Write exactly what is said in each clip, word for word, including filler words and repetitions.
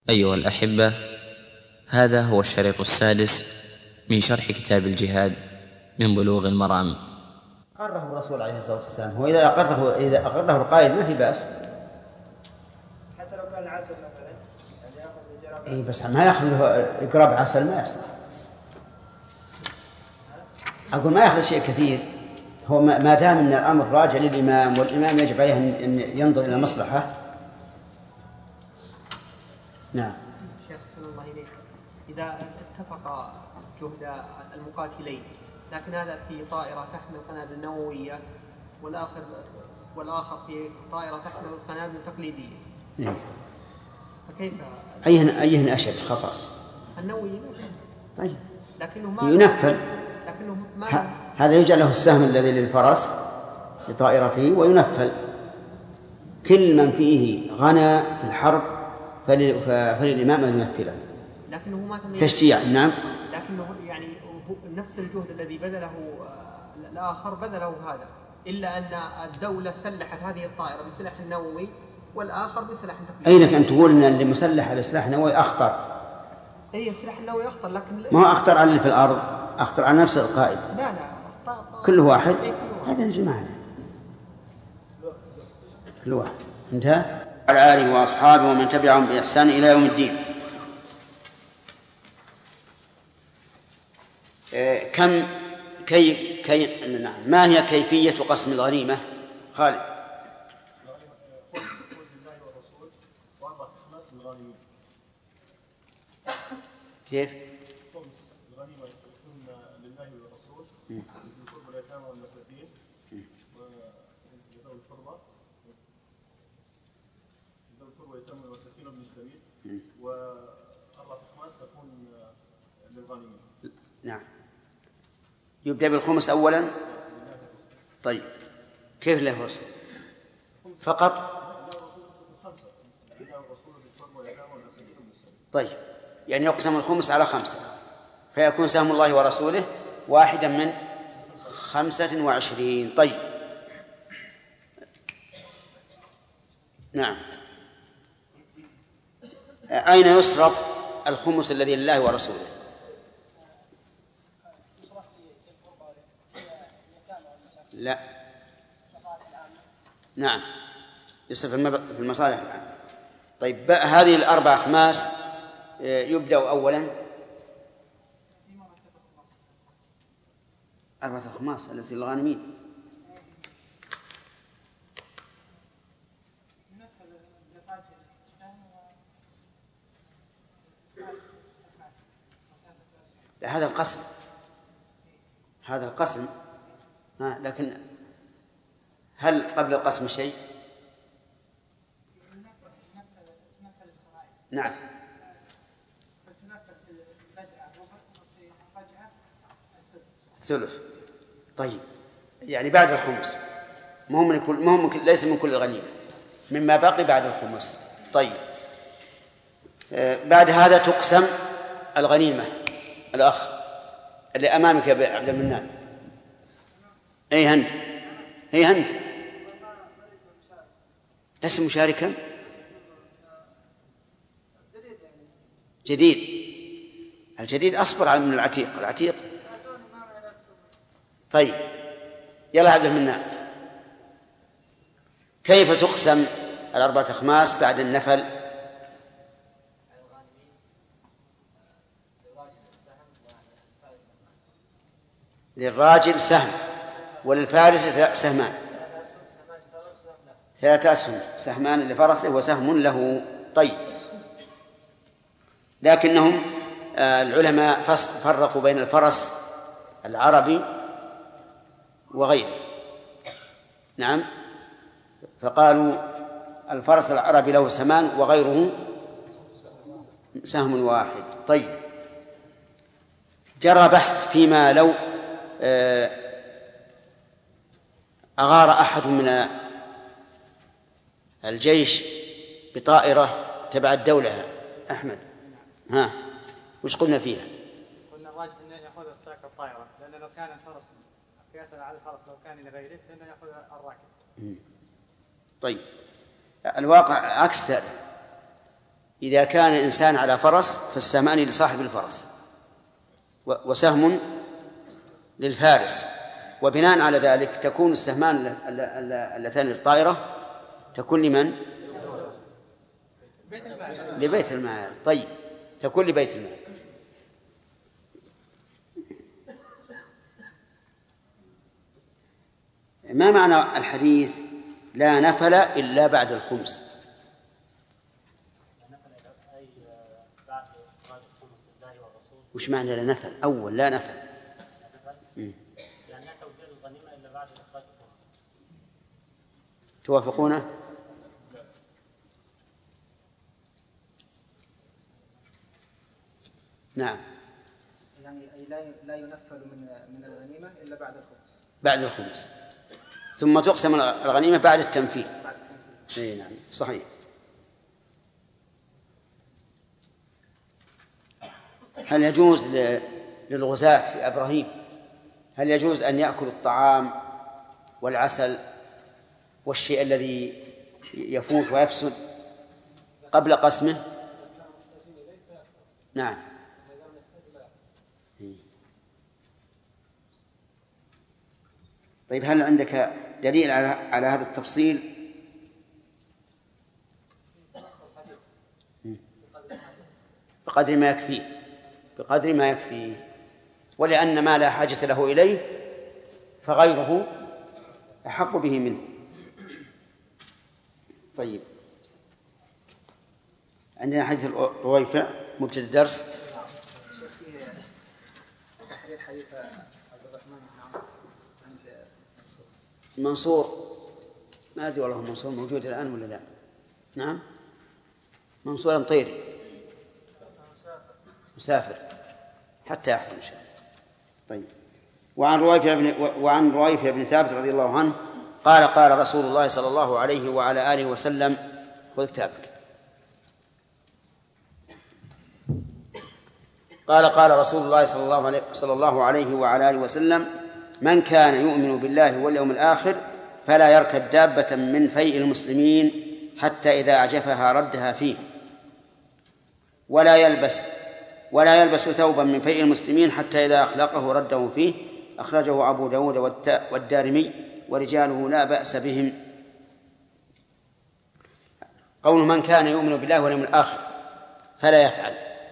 أيها الأحبة، هذا هو الشريط السادس من شرح كتاب الجهاد من بلوغ المرام. أقره الرسول عليه الصلاة والسلام، هو إذا أقره إذا أقره القائد ما في بأس، حتى لو كان عسل مثلا، يعني يأخذ إيه بس ما يأخذ إقراب عسل ما يصلح. أقول ما يأخذ شيء كثير، هو ما دام أن الأمر راجع للإمام والإمام يجب عليه أن ينظر إلى مصلحة. نعم. شيخ صلى الله عليه، إذا اتفق جهد المقاتلين لكن هذا في طائرة تحمل قنابل نووية والآخر والآخر في طائرة تحمل قنابل تقليدية، نعم. فكيف؟ أيهن أيهن أشد خطأ؟ النووي أشد. طيب. لكنه ما ينفل. لكنه ما ه... هذا يجعل له السهم الذي للفرس لطائرته وينفل. كل من فيه غنى في الحرب فل... فللإمام أن ينفله. لكنه ما تشجيع. نعم. لكنه يعني نفس الجهد الذي بذله الآخر بذله هذا، إلا أن الدولة سلحت هذه الطائرة بسلاح نووي والآخر بسلاح تقليدي. أين كان تقول أن اللي مسلح بسلاح نووي أخطر؟ أي السلاح النووي أخطر، لكن ما هو أخطر على اللي في الأرض، أخطر على نفس القائد. لا لا كل واحد. هذا يا جماعة كل واحد. انتهى. على آله وأصحابه ومن تبعهم بإحسان إلى يوم الدين. كم كي كي نعم ما هي كيفية قسم الغنيمة؟ خالد. كيف؟ خمس الغنيمة يكون لله والرسول للقربى واليتامى والمساكين وذوي القربى ذوي القربى واليتامى والمساكين وابن السبيل، وأربعة أخماس تكون للغنيمة. نعم. يبدأ بالخمس أولا. طيب كيف له الرسول فقط؟ طيب يعني يقسم الخمس على خمسة فيكون سهم الله ورسوله واحدا من خمسة وعشرين. طيب نعم. أين يصرف الخمس الذي لله ورسوله؟ لا. نعم يصرف في المصالح العامة. طيب هذه الأربع أخماس يبدأ أولا أربعة أخماس التي للغانمين. هذا القسم هذا القسم ها. لكن هل قبل القسم شيء؟ نعم. ثلث. طيب يعني بعد الخمس ما هو من كل ما هو من كل ليس من كل الغنيمة، مما بقي بعد الخمس. طيب آه بعد هذا تقسم الغنيمة. الأخ اللي أمامك يا عبد المنان. أي هند هي هند ليس مشاركا جديد. الجديد أصبر على من العتيق. العتيق طيب يلا عبد المنان كيف تقسم الأربعة أخماس بعد النفل؟ للراجل سهم وللفارس سهمان. ثلاثة أسهم، سهمان لفرسه وسهم له. طيب لكنهم العلماء فرقوا بين الفرس العربي وغيره. نعم فقالوا الفرس العربي له سهمان وغيره سهم واحد. طيب جرى بحث فيما لو أغار أحد من الجيش بطائرة تبع الدولة. أحمد ها وش قلنا فيها؟ قلنا الراجح أن يأخذ السائق الطائرة، لأن لو كان الفرس قياسا على الفرس لو كان لغيره فإنه يأخذ الراكب. طيب الواقع عكس ذلك. إذا كان الإنسان على فرس فالسهمان لصاحب الفرس وسهم للفارس، وبناء على ذلك تكون السهمان اللتان للطائرة تكون لمن؟ لبيت المال. طيب، تكون لبيت المال. ما معنى الحديث لا نفل إلا بعد الخمس؟ وش معنى لا نفل؟ أول لا نفل يعني لا توزيع الغنيمة إلا بعد إخراج الخمس. توافقونه؟ نعم. يعني لا لا ينفل من من الغنيمة إلا بعد الخمس. بعد الخمس، ثم تقسم الغنيمة بعد التنفيذ. بعد التنفيذ. إيه نعم صحيح. هل يجوز للغزاة في إبراهيم هل يجوز أن يأكل الطعام والعسل والشيء الذي يفوت ويفسد قبل قسمه؟ نعم. طيب، هل عندك دليل على على هذا التفصيل؟ بقدر ما يكفيه بقدر ما يكفيه ولأن ما لا حاجة له إليه فغيره أحق به منه. طيب، عندنا حديث الرويفع مبتدأ الدرس. تحرير حديث عبد الرحمن بن عمرو عند منصور، ما أدري والله منصور موجود الآن ولا لا. نعم، منصور المطيري مسافر حتى يحضر إن شاء الله. طيب، وعن رويفع بن وعن رويفع بن ثابت رضي الله عنه قال قال رسول الله صلى الله عليه وعلى آله وسلم، خذ كتابك. قال قال رسول الله صلى الله عليه صلى الله عليه وعلى آله وسلم: من كان يؤمن بالله واليوم الآخر فلا يركب دابة من فيء المسلمين حتى إذا أعجفها ردها فيه، ولا يلبس ولا يلبس ثوبا من فيء المسلمين حتى إذا أخلقه رده فيه. أخرجه أبو داود والدارمي ورجاله لا بأس بهم. قول من كان يؤمن بالله واليوم الآخر فلا يفعل،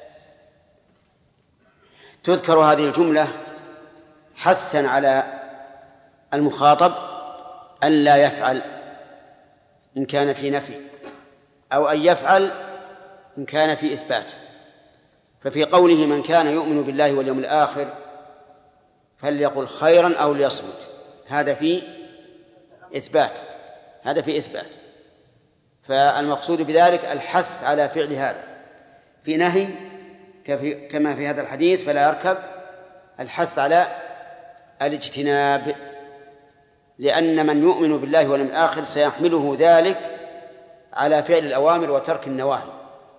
تذكر هذه الجملة حثا على المخاطب ألا يفعل إن كان في نفي، أو أن يفعل إن كان في إثبات. ففي قوله من كان يؤمن بالله واليوم الآخر فليقل خيرا أو ليصمت، هذا في إثبات هذا في إثبات فالمقصود بذلك الحث على فعل هذا. في نهي كما في هذا الحديث فلا يركب، الحث على الاجتناب، لأن من يؤمن بالله واليوم الآخر سيحمله ذلك على فعل الأوامر وترك النواهي.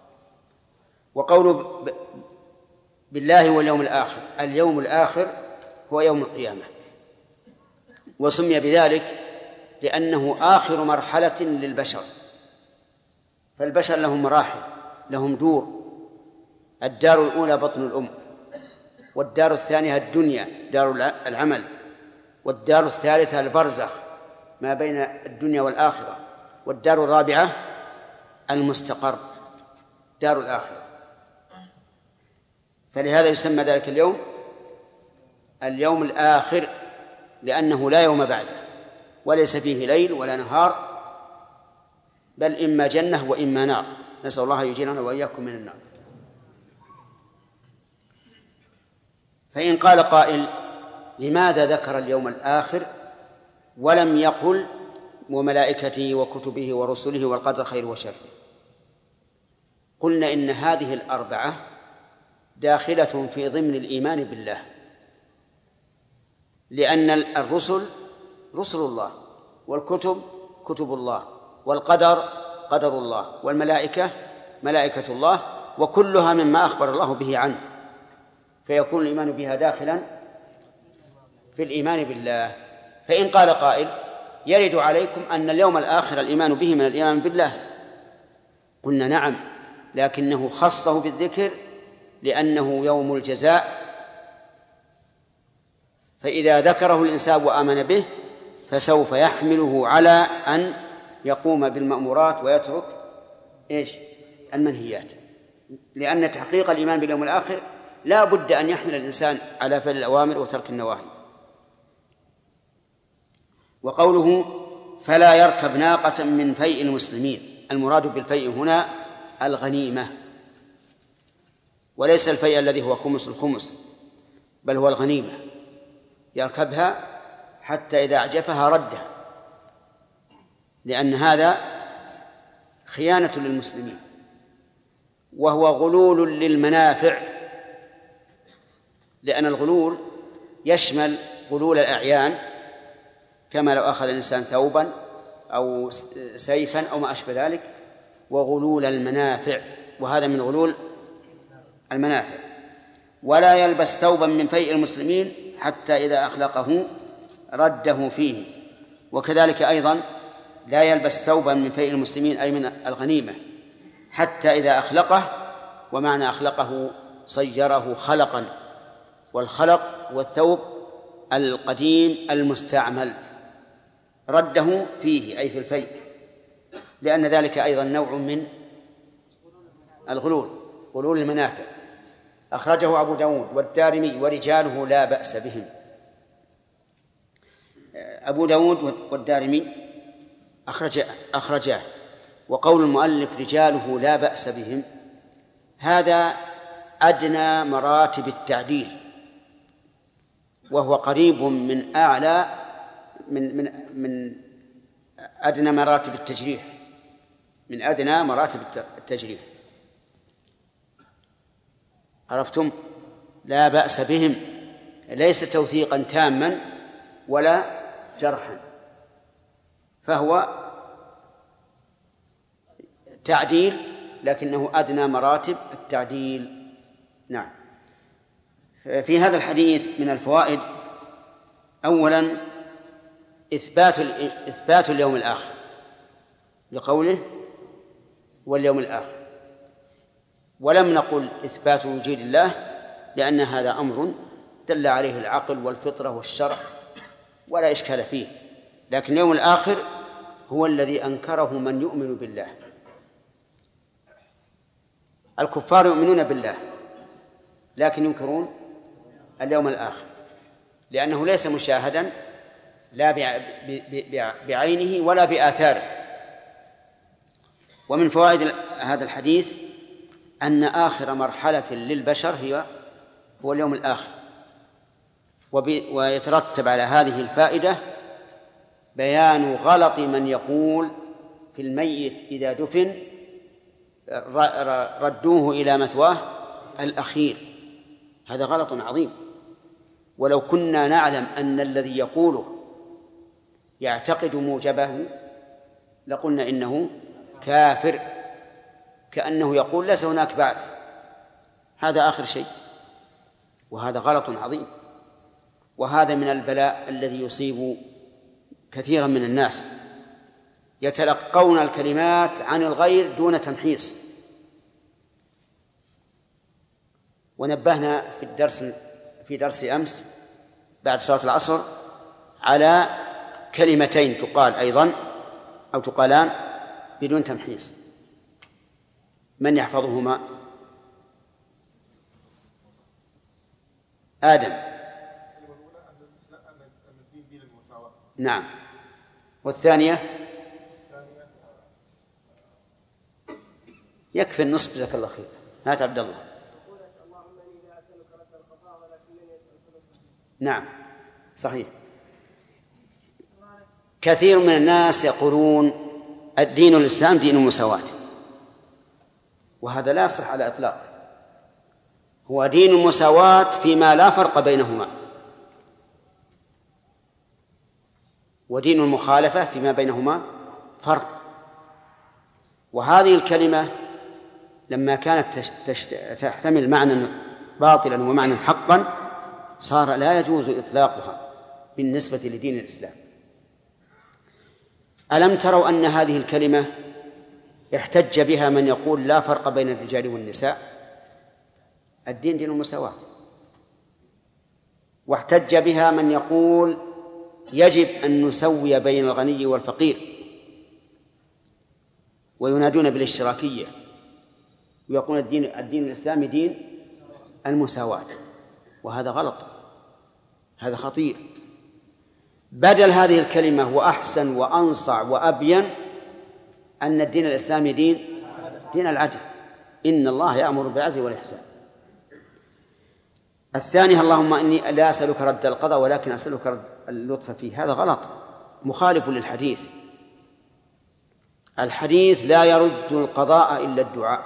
وقوله بالله واليوم الآخر، اليوم الآخر هو يوم القيامة، وسمي بذلك لأنه آخر مرحلة للبشر. فالبشر لهم مراحل، لهم دور. الدار الأولى بطن الأم، والدار الثانية الدنيا دار العمل، والدار الثالثة البرزخ ما بين الدنيا والآخرة، والدار الرابعة المستقر دار الآخرة. فلهذا يسمى ذلك اليوم اليوم الآخر، لأنه لا يوم بعده، وليس فيه ليل ولا نهار، بل إما جنة وإما نار. نسأل الله يجيرنا وإياكم من النار. فإن قال قائل: لماذا ذكر اليوم الآخر ولم يقل وملائكته وكتبه ورسله والقدر خير وشر؟ قلنا إن هذه الأربعة داخلة في ضمن الإيمان بالله، لأن الرسل رسل الله، والكتب كتب الله، والقدر قدر الله، والملائكة ملائكة الله، وكلها مما أخبر الله به عنه، فيكون الإيمان بها داخلا في الإيمان بالله. فإن قال قائل: يرد عليكم أن اليوم الآخر الإيمان به من الإيمان بالله، قلنا: نعم، لكنه خصه بالذكر لأنه يوم الجزاء، فإذا ذكره الإنسان وآمن به فسوف يحمله على أن يقوم بالمأمورات ويترك إيش؟ المنهيات، لأن تحقيق الإيمان باليوم الآخر لا بد أن يحمل الإنسان على فعل الأوامر وترك النواهي. وقوله فلا يركب ناقة من فيء المسلمين، المراد بالفيء هنا الغنيمة، وليس الفيء الذي هو خمس الخمس، بل هو الغنيمة، يركبها حتى إذا أعجفها ردها، لأن هذا خيانة للمسلمين وهو غلول للمنافع، لأن الغلول يشمل غلول الأعيان كما لو أخذ الإنسان ثوبا أو سيفا أو ما أشبه ذلك، وغلول المنافع، وهذا من غلول المنافع. ولا يلبس ثوبا من فيء المسلمين حتى إذا أخلقه رده فيه، وكذلك أيضا لا يلبس ثوبا من فيء المسلمين أي من الغنيمة حتى إذا أخلقه، ومعنى أخلقه صيره خلقا، والخلق والثوب القديم المستعمل، رده فيه أي في الفيء، لأن ذلك أيضا نوع من الغلول، غلول المنافع. أخرجه أبو داود والدارمي ورجاله لا بأس بهم. أبو داود والدارمي أخرج أخرجاه. وقول المؤلف رجاله لا بأس بهم هذا أدنى مراتب التعديل، وهو قريب من أعلى من من من أدنى مراتب التجريح، من أدنى مراتب التجريح. عرفتم؟ لا بأس بهم ليس توثيقا تاما ولا جرحا، فهو تعديل لكنه أدنى مراتب التعديل. نعم. في هذا الحديث من الفوائد أولا إثبات إثبات اليوم الآخر لقوله واليوم الآخر، ولم نقل إثبات وجود الله لأن هذا أمر دل عليه العقل والفطرة والشرع ولا إشكال فيه، لكن اليوم الآخر هو الذي أنكره من يؤمن بالله. الكفار يؤمنون بالله لكن ينكرون اليوم الآخر لأنه ليس مشاهدا لا بعينه ولا بآثاره. ومن فوائد هذا الحديث أن آخر مرحلة للبشر هي هو اليوم الآخر، ويترتب على هذه الفائدة بيان غلط من يقول في الميت إذا دفن ردوه إلى مثواه الأخير، هذا غلط عظيم. ولو كنا نعلم أن الذي يقوله يعتقد موجبه لقلنا إنه كافر، كأنه يقول ليس هناك بعث، هذا آخر شيء، وهذا غلط عظيم. وهذا من البلاء الذي يصيب كثيرا من الناس، يتلقون الكلمات عن الغير دون تمحيص. ونبهنا في الدرس في درس أمس بعد صلاة العصر على كلمتين تقال أيضا أو تقالان بدون تمحيص، من يحفظهما؟ آدم. نعم. والثانية يكفي النصف، جزاك الله خير. هات عبد الله. نعم صحيح. كثير من الناس يقولون الدين الإسلام دين المساواة، وهذا لا يصح على إطلاق. هو دين المساواة فيما لا فرق بينهما، ودين المخالفة فيما بينهما فرق. وهذه الكلمة لما كانت تحتمل معنى باطلا ومعنى حقا صار لا يجوز إطلاقها بالنسبة لدين الإسلام. ألم تروا أن هذه الكلمة احتج بها من يقول لا فرق بين الرجال والنساء، الدين دين المساواة. واحتج بها من يقول يجب أن نسوي بين الغني والفقير، وينادون بالاشتراكية ويقولون الدين الدين الإسلامي دين المساواة، وهذا غلط، هذا خطير. بدل هذه الكلمة وأحسن وأنصع وأبين أن الدين الإسلامي دين دين العدل، إن الله يأمر بالعدل والإحسان. الثانية اللهم إني لا أسألك رد القضاء ولكن أسألك رد اللطف فيه، هذا غلط، مخالف للحديث. الحديث لا يرد القضاء إلا الدعاء،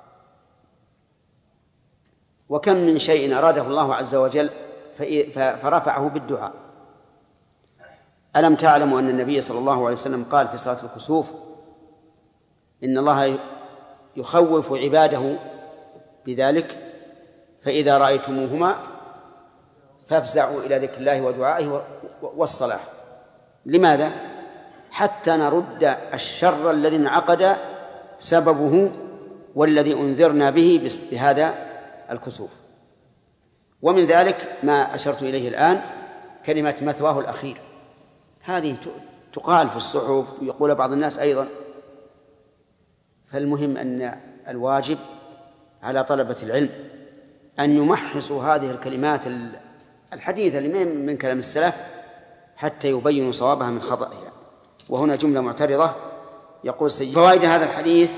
وكم من شيء أراده الله عز وجل فرفعه بالدعاء. ألم تعلموا أن النبي صلى الله عليه وسلم قال في صلاة الكسوف إن الله يخوف عباده بذلك فإذا رأيتموهما فافزعوا إلى ذكر الله ودعائه والصلاة. لماذا؟ حتى نرد الشر الذي انعقد سببه والذي أنذرنا به بهذا الكسوف. ومن ذلك ما أشرت إليه الآن، كلمة مثواه الأخير، هذه تقال في الصحف ويقول بعض الناس أيضا. فالمهم أن الواجب على طلبة العلم أن يمحصوا هذه الكلمات الحديثة اللي من كلام السلف حتى يبينوا صوابها من خطأها. وهنا جملة معترضة يقول سيد فوائد هذا الحديث: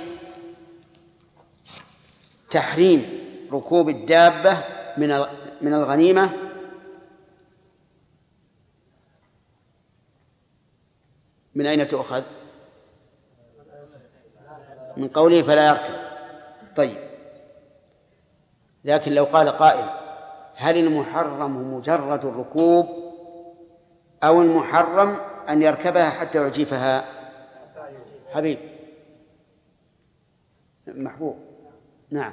تحريم ركوب الدابة من الغنيمة من أين تؤخذ؟ من قوله فلا يركب. طيب، لكن لو قال قائل هل المحرم مجرد الركوب أو المحرم أن يركبها حتى يعجفها؟ حبيب محبوب، نعم،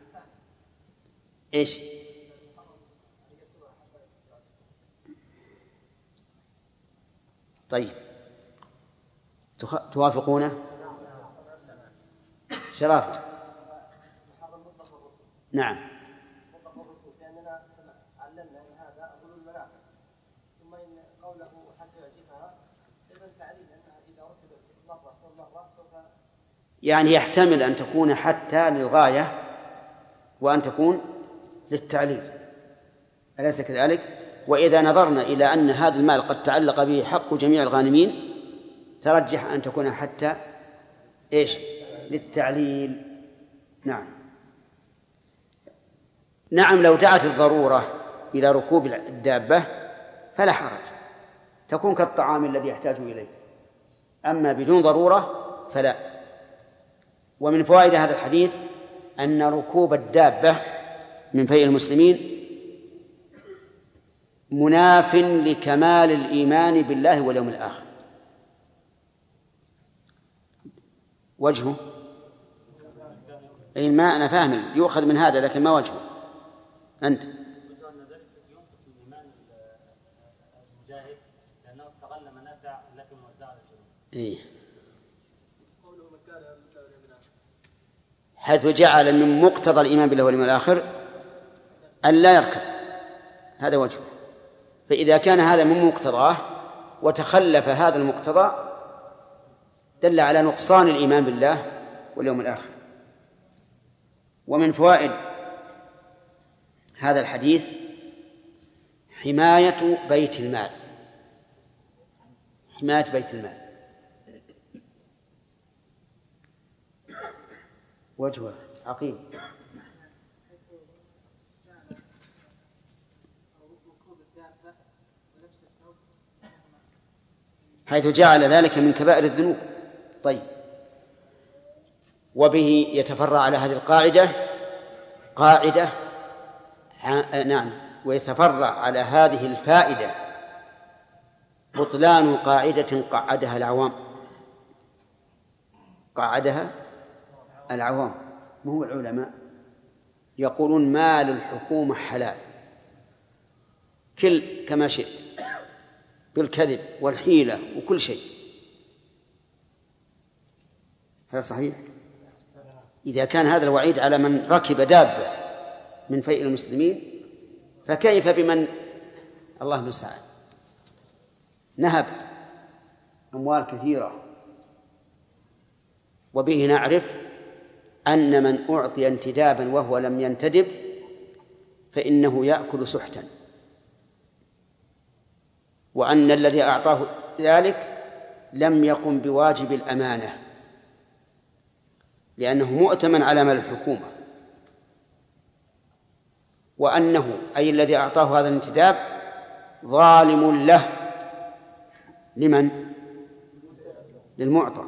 إيش؟ طيب، توافقونه؟ شرافة. نعم. لأننا علمنا هذا أقول المنافع، ثم إن قوله حتى يعجبها إذن تعليل أنها إذا ركبت مرة والمرة سوف يعني يحتمل أن تكون حتى للغاية وأن تكون للتعليل، أليس كذلك؟ وإذا نظرنا إلى أن هذا المال قد تعلق به حق جميع الغانمين ترجح أن تكون حتى إيش؟ للتعليل. نعم. نعم، لو دعت الضرورة إلى ركوب الدابة فلا حرج، تكون كالطعام الذي يحتاج إليه، أما بدون ضرورة فلا. ومن فوائد هذا الحديث أن ركوب الدابة من فيء المسلمين مناف لكمال الإيمان بالله واليوم الآخر. وجهه أي ما أنا فاهم يؤخذ من هذا، لكن ما وجهه أنت؟ ينقص من إيمان المجاهد لأنه استغل منافع لكن وسع الجنوب. إيه. حيث جعل من مقتضى الإيمان بالله واليوم الآخر أن لا يركب، هذا وجهه. فإذا كان هذا من مقتضاه وتخلف هذا المقتضى دل على نقصان الإيمان بالله واليوم الآخر. ومن فوائد هذا الحديث حماية بيت المال، حماية بيت المال. وجهه عقيم. حيث جعل ذلك من كبائر الذنوب. طيب، وبه يتفرع على هذه القاعدة قاعدة نعم ويتفرع على هذه الفائدة بطلان قاعدة قعدها العوام، قعدها العوام مو العلماء، يقولون مال الحكومة حلال كل كما شئت بالكذب والحيلة وكل شيء. هذا صحيح؟ إذا كان هذا الوعيد على من ركب دابة من فيء المسلمين، فكيف بمن الله المستعان نهب أموال كثيرة؟ وبه نعرف أن من أعطي انتدابا وهو لم ينتدب فإنه يأكل سحتا، وأن الذي أعطاه ذلك لم يقم بواجب الأمانة، لأنه مؤتمن على مال الحكومة، وأنه أي الذي أعطاه هذا الانتداب ظالم له. لمن؟ للمعطى،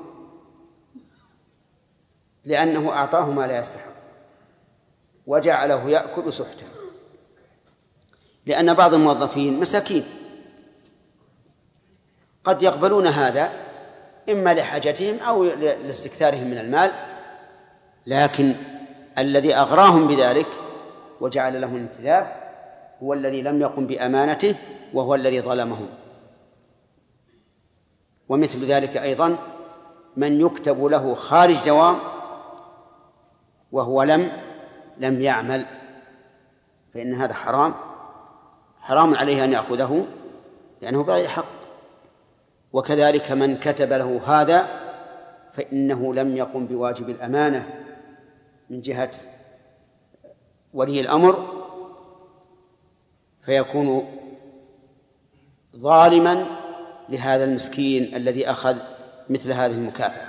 لأنه أعطاه ما لا يستحق وجعله يأكل سحتا. لأن بعض الموظفين مساكين قد يقبلون هذا إما لحاجتهم أو لاستكثارهم من المال، لكن الذي أغراهم بذلك وجعل له الانتداب هو الذي لم يقم بأمانته وهو الذي ظلمهم. ومثل ذلك أيضا من يكتب له خارج دوام وهو لم لم يعمل، فإن هذا حرام حرام عليه أن يأخذه لأنه بغير حق. وكذلك من كتب له هذا فإنه لم يقم بواجب الأمانة من جهة ولي الأمر، فيكون ظالما لهذا المسكين الذي أخذ مثل هذه المكافأة.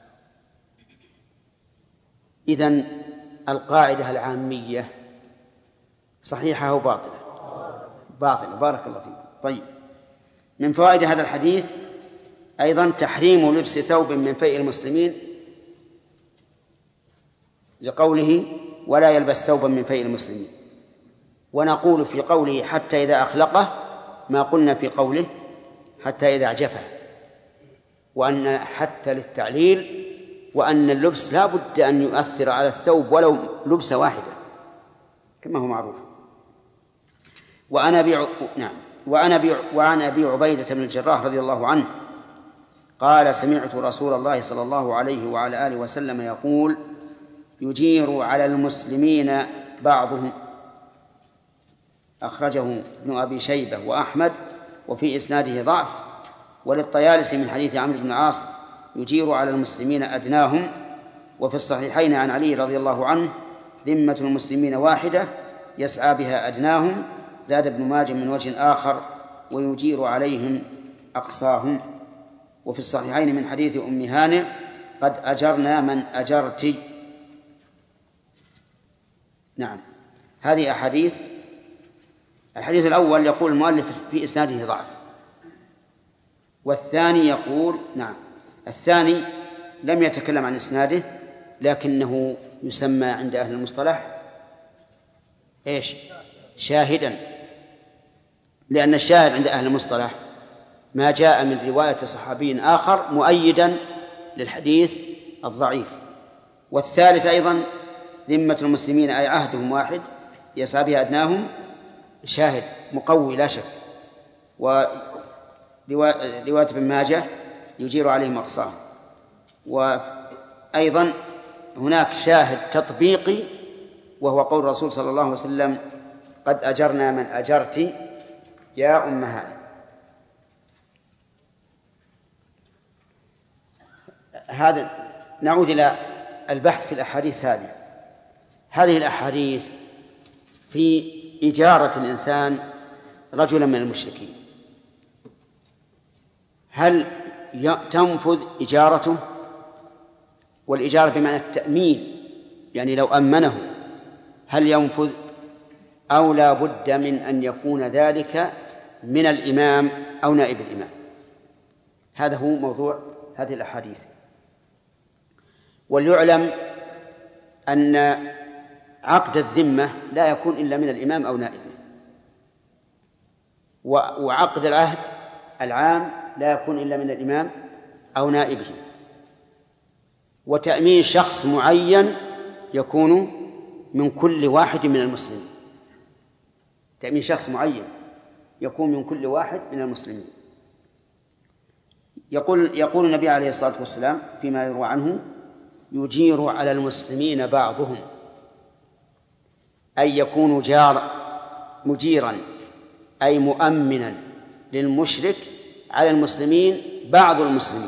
إذن القاعدة العامية صحيحة أو باطلة؟ باطلة. بارك الله فيك. طيب، من فوائد هذا الحديث أيضا تحريم لبس ثوب من فيء المسلمين، لقوله ولا يلبس ثوبا من فيء المسلمين. ونقول في قوله حتى إذا أخلقه ما قلنا في قوله حتى إذا أعجفه، وأن حتى للتعليل، وأن اللبس لا بد أن يؤثر على الثوب ولو لبسة واحدة كما هو معروف. وعن أبي نعم وعن أبي وعن أبي عبيدة بن الجراح رضي الله عنه قال سمعت رسول الله صلى الله عليه وعلى آله وسلم يقول يجير على المسلمين بعضهم. أخرجه ابن أبي شيبة وأحمد وفي إسناده ضعف. وللطيالسي من حديث عمرو بن العاص يجير على المسلمين أدناهم. وفي الصحيحين عن علي رضي الله عنه ذمة المسلمين واحدة يسعى بها أدناهم. زاد ابن ماجه من وجه آخر ويجير عليهم أقصاهم. وفي الصحيحين من حديث أم هانئ قد أجرنا من أجرت. نعم، هذه أحاديث. الحديث الأول يقول المؤلف في إسناده ضعف، والثاني يقول نعم الثاني لم يتكلم عن إسناده، لكنه يسمى عند أهل المصطلح إيش؟ شاهدا، لأن الشاهد عند أهل المصطلح ما جاء من رواية صحابي آخر مؤيدا للحديث الضعيف. والثالث أيضا ذمة المسلمين أي عهدهم واحد يسعى بها أدناهم شاهد مقوي لا شك. ورواية ابن ماجه يجير عليهم أقصاهم. وأيضا هناك شاهد تطبيقي وهو قول الرسول صلى الله عليه وسلم قد أجرنا من أجرت يا أم هانئ. هذا نعود إلى البحث في الأحاديث هذه. هذه الأحاديث في إجارة الإنسان رجلا من المشركين، هل تنفذ إجارته؟ والإجارة بمعنى التأمين، يعني لو أمنه هل ينفذ أو لا بد من أن يكون ذلك من الإمام أو نائب الإمام؟ هذا هو موضوع هذه الأحاديث. وليعلم أن عقد الذمة لا يكون إلا من الإمام أو نائبه، وعقد العهد العام لا يكون إلا من الإمام أو نائبه. وتأمين شخص معين يكون من كل واحد من المسلمين. تأمين شخص معين يكون من كل واحد من المسلمين. يقول يقول النبي عليه الصلاة والسلام فيما يروى عنه يجير على المسلمين بعضهم، أي يكون جار مجيرا أي مؤمنا للمشرك على المسلمين بعض المسلمين.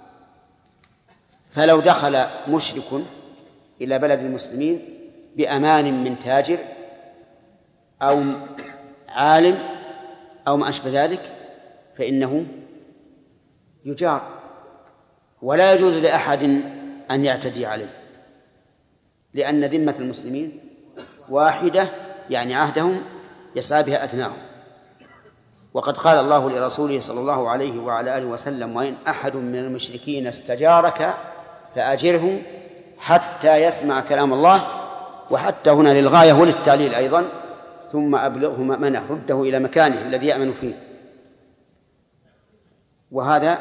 فلو دخل مشرك إلى بلد المسلمين بأمان من تاجر أو عالم أو ما أشبه ذلك فإنه يجار، ولا يجوز لأحد أن يعتدي عليه، لأن ذمة المسلمين واحدة، يعني عهدهم يسعى بها أدناهم. وقد قال الله لرسوله صلى الله عليه وعلى آله وسلم: وإن أحد من المشركين استجارك فأجره حتى يسمع كلام الله، وحتى هنا للغاية وللتعليل أيضا، ثم أبلغه مأمنه، رده إلى مكانه الذي يأمن فيه. وهذا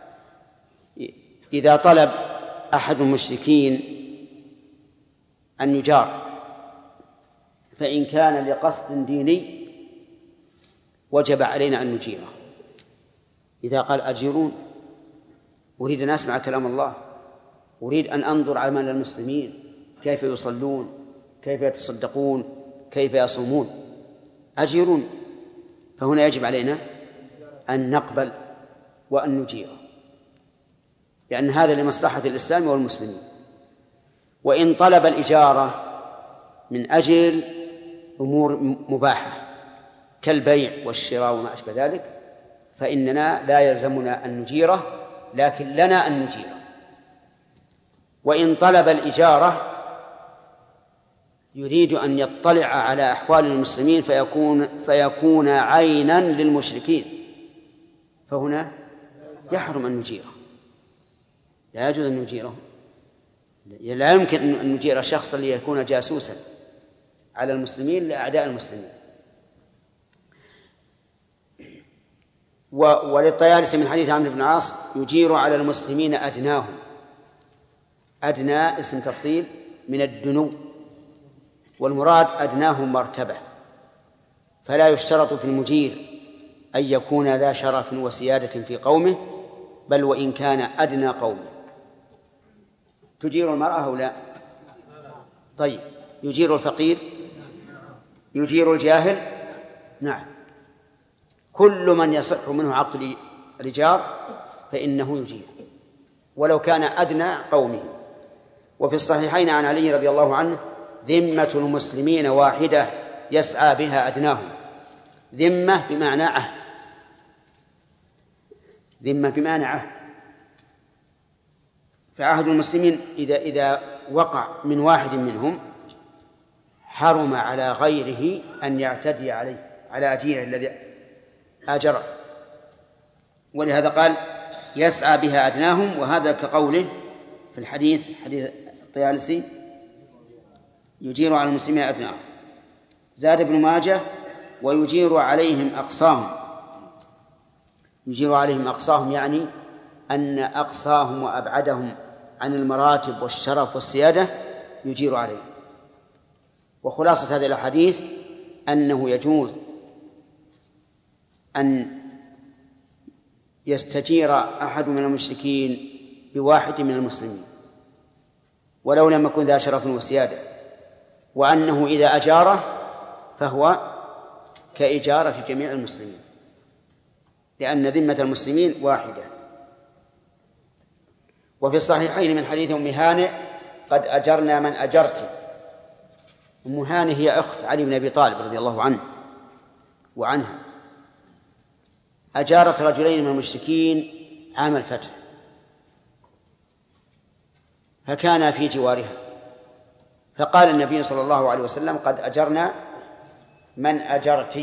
إذا طلب أحد المشركين أن يجار، فإن كان لقصد ديني وجب علينا أن نجيره. إذا قال: أجيرون، أريد أن أسمع كلام الله، أريد أن أنظر أعمال المسلمين كيف يصلون، كيف يتصدقون، كيف يصومون، أجيرون، فهنا يجب علينا أن نقبل وأن نجيره، لأن هذا لمصلحة الإسلام والمسلمين. وإن طلب الإجارة من أجل أمور مباحة كالبيع والشراء وما أشبه ذلك فإننا لا يلزمنا أن نجيره، لكن لنا أن نجيره. وإن طلب الإجارة يريد أن يطلع على أحوال المسلمين فيكون, فيكون عينا للمشركين، فهنا يحرم أن نجيره، لا يجوز أن نجيره. لا يمكن أن نجير شخصا ليكون جاسوسا على المسلمين لأعداء المسلمين. وللطيالسي من حديث عمرو بن العاص: يجير على المسلمين أدناهم. أدنى اسم تفضيل من الدنو، والمراد أدناهم مرتبة، فلا يشترط في المجير أن يكون ذا شرف وسيادة في قومه، بل وإن كان أدنى قومه. تجير المرأة أو لا؟ طيب، يجير الفقير؟ يجير الجاهل؟ نعم، كل من يصح منه عقد الإيجار فإنه يجير ولو كان أدنى قومه. وفي الصحيحين عن علي رضي الله عنه: ذمة المسلمين واحدة يسعى بها أدناهم. ذمة بمعنى عهد، ذمة بمعنى عهد، فعهد المسلمين إذا إذا وقع من واحد منهم حرم على غيره أن يعتدي عليه على أجيره الذي آجره. ولهذا قال: يسعى بها أدناهم، وهذا كقوله في الحديث حديث الطيالسي: يجير على المسلمين أدناهم. زاد ابن ماجه: ويجير عليهم أقصاهم. يجير عليهم أقصاهم يعني أن أقصاهم وأبعدهم عن المراتب والشرف والسيادة يجير عليهم. وخلاصة هذه الأحاديث أنه يجوز أن يستجير أحد من المشركين بواحد من المسلمين ولو لم يكن ذا شرف وسيادة، وأنه إذا أجاره فهو كإجارة جميع المسلمين، لأن ذمة المسلمين واحدة. وفي الصحيحين من حديث أم هانئ: قد أجرنا من أجرت. أم هانئ هي أخت علي بن أبي طالب رضي الله عنه وعنها، أجارت رجلين من المشركين عام الفتح، فكان في جوارها، فقال النبي صلى الله عليه وسلم: قد أجرنا من أجرت.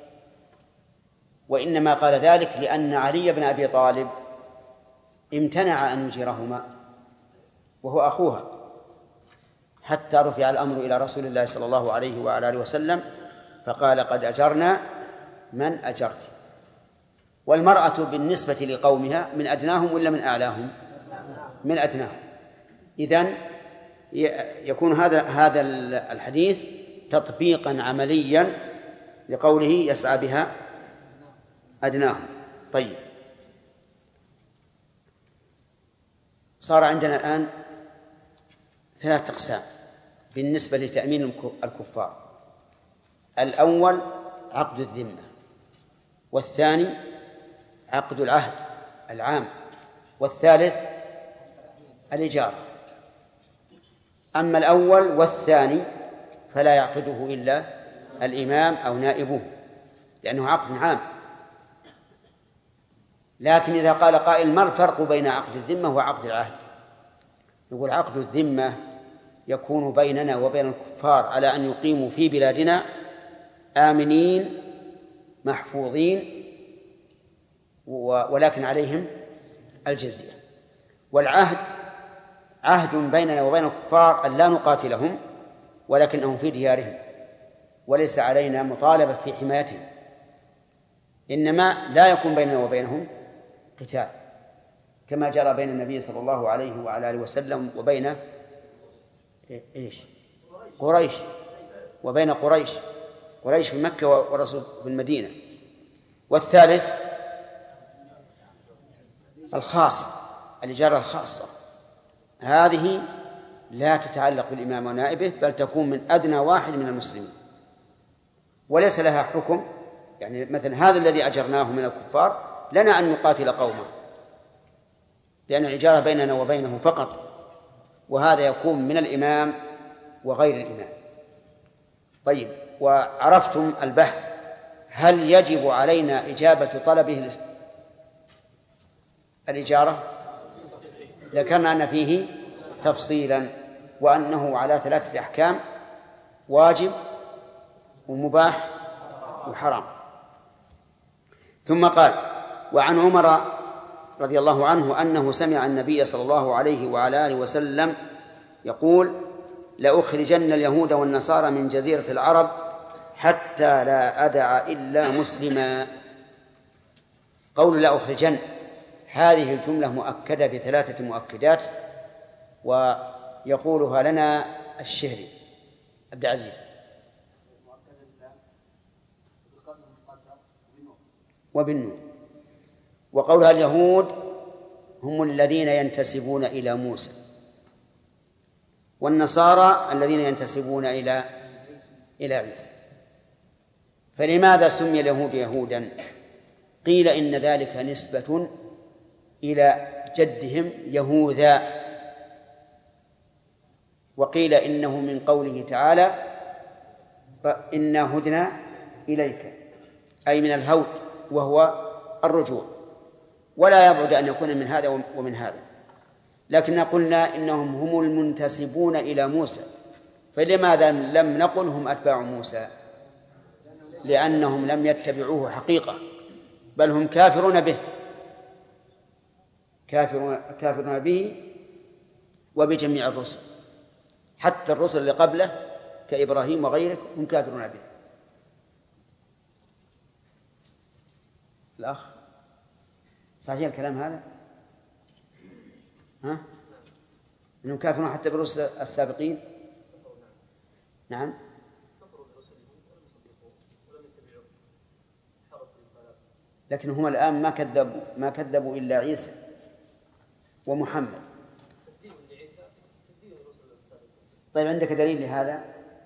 وإنما قال ذلك لأن علي بن أبي طالب امتنع أن يجيرهما وهو أخوها، حتى رفع الأمر إلى رسول الله صلى الله عليه وعلى آله وسلم فقال: قد أجرنا من أجرت. والمرأة بالنسبة لقومها من أدناهم ولا من أعلاهم؟ من أدناهم. إذن يكون هذا هذا الحديث تطبيقا عمليا لقوله: يسعى بها أدناهم. طيب، صار عندنا الآن ثلاث أقسام بالنسبة لتأمين الكفار. الأول عقد الذمة، والثاني عقد العهد العام، والثالث الإجارة. أما الأول والثاني فلا يعقده إلا الإمام أو نائبه لأنه عقد عام. لكن إذا قال قائل ما الفرق بين عقد الذمة وعقد العهد؟ نقول عقد الذمة يكون بيننا وبين الكفار على أن يقيموا في بلادنا آمنين محفوظين ولكن عليهم الجزية. والعهد عهد بيننا وبين الكفار أن لا نقاتلهم ولكنهم في ديارهم وليس علينا مطالبة في حمايتهم، إنما لا يكون بيننا وبينهم قتال كما جرى بين النبي صلى الله عليه وعلى آله وسلم وبين إيش قريش وبين قريش قريش في مكة ورسول في المدينة. والثالث الخاص الإجارة الخاصة، هذه لا تتعلق بالإمام ونائبه بل تكون من أدنى واحد من المسلمين وليس لها حكم. يعني مثلا هذا الذي أجرناه من الكفار لنا أن نقاتل قومه لأن الإجارة بيننا وبينه فقط، وهذا يكون من الإمام وغير الإمام. طيب، وعرفتم البحث هل يجب علينا إجابة طلبه الإجارة؟ ذكرنا أن فيه تفصيلا وأنه على ثلاثة أحكام: واجب ومباح وحرام. ثم قال: وعن عمر رضي الله عنه أنه سمع النبي صلى الله عليه وعلى آله وسلم يقول: لأخرجن اليهود والنصارى من جزيرة العرب حتى لا أدع إلا مسلما. قول لأخرجن هذه الجملة مؤكدة بثلاثة مؤكدات ويقولها لنا الشهري عبد العزيز. وبالنون. وقولها اليهود هم الذين ينتسبون إلى موسى، والنصارى الذين ينتسبون إلى إلى عيسى. فلماذا سمي اليهود يهودا؟ قيل إن ذلك نسبة إلى جدهم يهوذا، وقيل إنه من قوله تعالى: إنا هدنا إليك، أي من الهود وهو الرجوع، ولا يبعد أن يكون من هذا ومن هذا. لكن قلنا إنهم هم المنتسبون إلى موسى، فلماذا لم نقل هم أتباع موسى؟ لأنهم لم يتبعوه حقيقة، بل هم كافرون به، كافرون, كافرون به وبجميع الرسل، حتى الرسل اللي قبله كإبراهيم وغيره هم كافرون به. الأخ صحيح الكلام هذا؟ ها؟ إنهم كافرون حتى بالرسل السابقين؟ نعم. لكن هم الآن ما كذبوا ما كذبوا إلا عيسى ومحمد. طيب، عندك دليل لهذا؟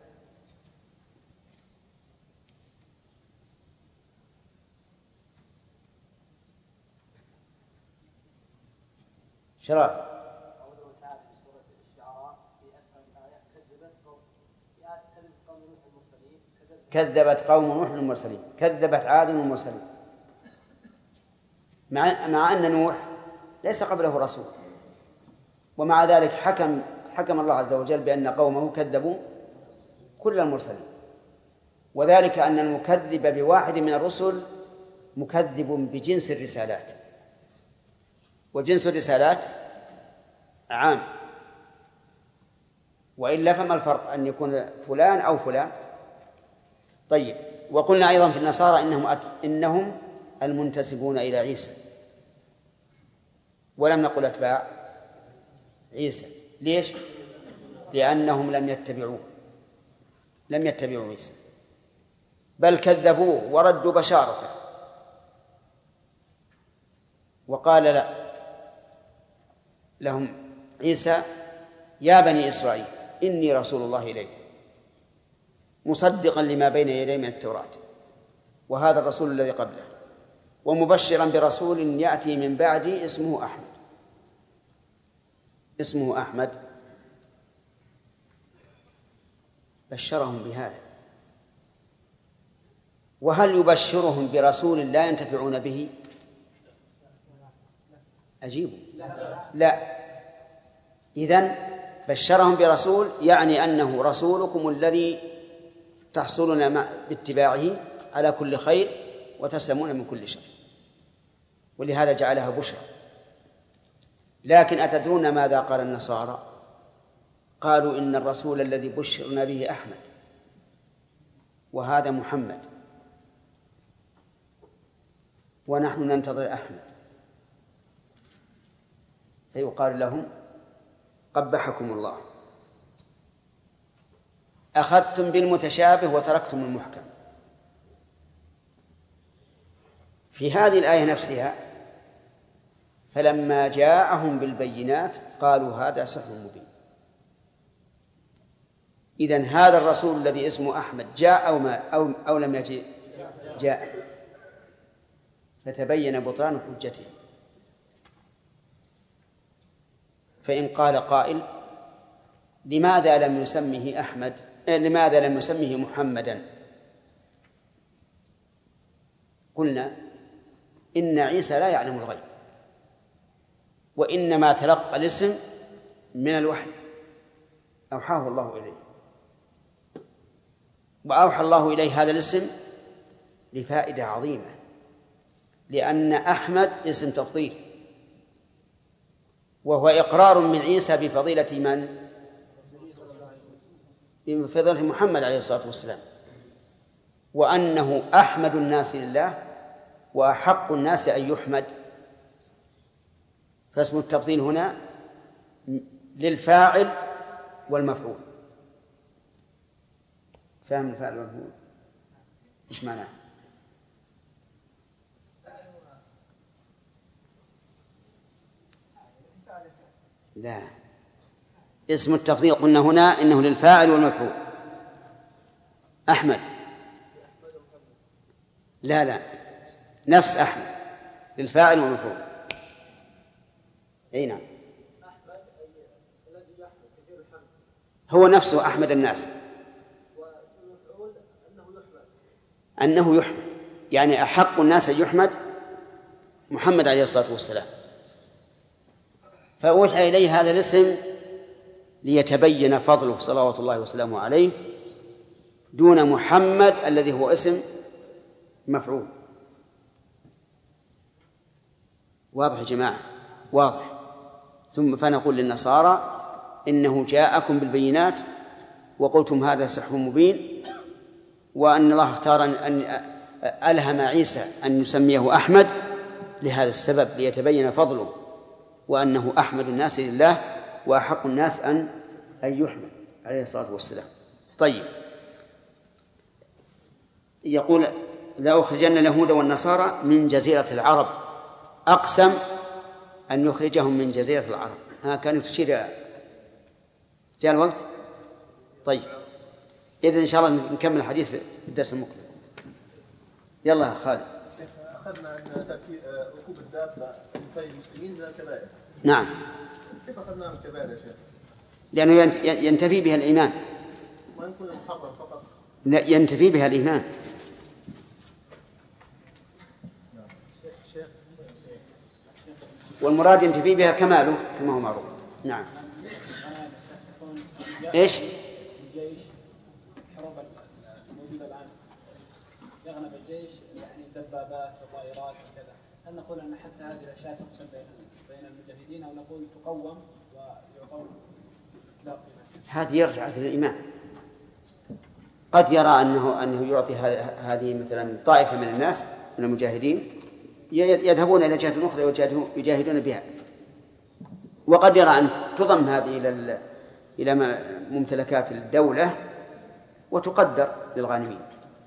شراب. قوله تعالى في سورة الشعراء في أكثر من آية كذبت قوم نوح المرسلين كذبت قوم نوح المرسلين كذبت عاد المرسلين، مع مع أن نوح ليس قبله رسول، ومع ذلك حكم حكم الله عز وجل بأن قومه كذبوا كل المرسلين، وذلك أن المكذب بواحد من الرسل مكذب بجنس الرسالات، وجنس الرسالات عام، وإلا فما الفرق أن يكون فلان أو فلان؟ طيب، وقلنا أيضا في النصارى إنهم أت... إنهم المنتسبون إلى عيسى، ولم نقل أتباع عيسى. ليش؟ لأنهم لم يتبعوه لم يتبعوا عيسى، بل كذبوه وردوا بشارته، وقال لا لهم عيسى يا بني إسرائيل إني رسول الله إليكم مصدقا لما بين يدي من التوراة وهذا الرسول الذي قبله ومبشرا برسول يأتي من بعدي اسمه أحمد اسمه أحمد بشرهم بهذا. وهل يبشرهم برسول لا ينتفعون به؟ أجيبوا لا. إذن بشرهم برسول يعني أنه رسولكم الذي تحصلون باتباعه على كل خير وتسلمون من كل شر، ولهذا جعلها بشرى. لكن أتدرون ماذا قال النصارى؟ قالوا إن الرسول الذي بشرنا به أحمد وهذا محمد ونحن ننتظر أحمد، فيقال لهم قبحكم الله، أخذتم بالمتشابه وتركتم المحكم. في هذه الآية نفسها فلما جاءهم بالبينات قالوا هذا سحر مبين. إذن هذا الرسول الذي اسمه أحمد جاء أو, ما أو, أو لم يجي؟ جاء، فتبين بطلان حجته. فإن قال قائل لماذا لم يسمه أحمد لماذا لم يسمه محمدا؟ قلنا إن عيسى لا يعلم الغيب، وإنما تلقى الاسم من الوحي أوحاه الله إليه، وأوحى الله إليه هذا الاسم لفائدة عظيمة، لأن أحمد اسم تفضيل، وهو إقرار من عيسى بفضيلة من؟ بفضيلة محمد عليه الصلاة والسلام، وأنه أحمد الناس لله وأحق الناس أن يحمد. فاسم التفضيل هنا للفاعل والمفعول. فاهم الفاعل والمفعول إيش معناه؟ لا، اسم التفضيل قلنا هنا إنه للفاعل والمفعول. أحمد لا لا نفس أحمد للفاعل والمفعول. أي نعم، هو نفسه أحمد الناس، أنه يحمد يعني أحق الناس أن يحمد محمد عليه الصلاة والسلام. فأوحى إليه هذا الاسم ليتبين فضله صلوات الله وسلامه عليه دون محمد الذي هو اسم مفعول. واضح يا جماعة؟ واضح. ثم فنقول للنصارى إنه جاءكم بالبينات وقلتم هذا سحر مبين، وأن الله اختار أن ألهم عيسى أن يسميه أحمد لهذا السبب ليتبين فضله وأنه أحمد الناس لله وأحق الناس أن أن يحمد عليه الصلاة والسلام. طيب، يقول لا أخرجن اليهود والنصارى من جزيرة العرب. أقسم أن يخرجهم من جزيرة العرب. ها كانت تشير. جاء الوقت. طيب، إذن إن شاء الله نكمل الحديث في الدرس المقبل. يلا خالد. أخذنا أن تركيب ركوب الدابة في المسلمين من الكبائر. نعم. كيف أخذنا من الكبائر يا شيخ؟ لأنه ينتفي بها الإيمان. ما يكون محرم فقط. لا، ينتفي بها الإيمان. والمراد ينتفي بها كماله كما هو معروف. نعم. إيش؟ الجيش حروب الموجودة الآن يغنم الجيش يعني دبابات وطائرات وكذا، هل نقول أن حتى هذه الأشياء تقسم بين بين المجاهدين أو نقول تقوم ويعطون لا قيمة؟ هذه يرجع للإيمان. قد يرى أنه أنه يعطي هذه مثلا طائفة من الناس من المجاهدين يذهبون إلى جهة أخرى ويجاهدون بها، وقد يرى أن تضم هذه إلى إلى ممتلكات الدولة وتقدر للغانمين.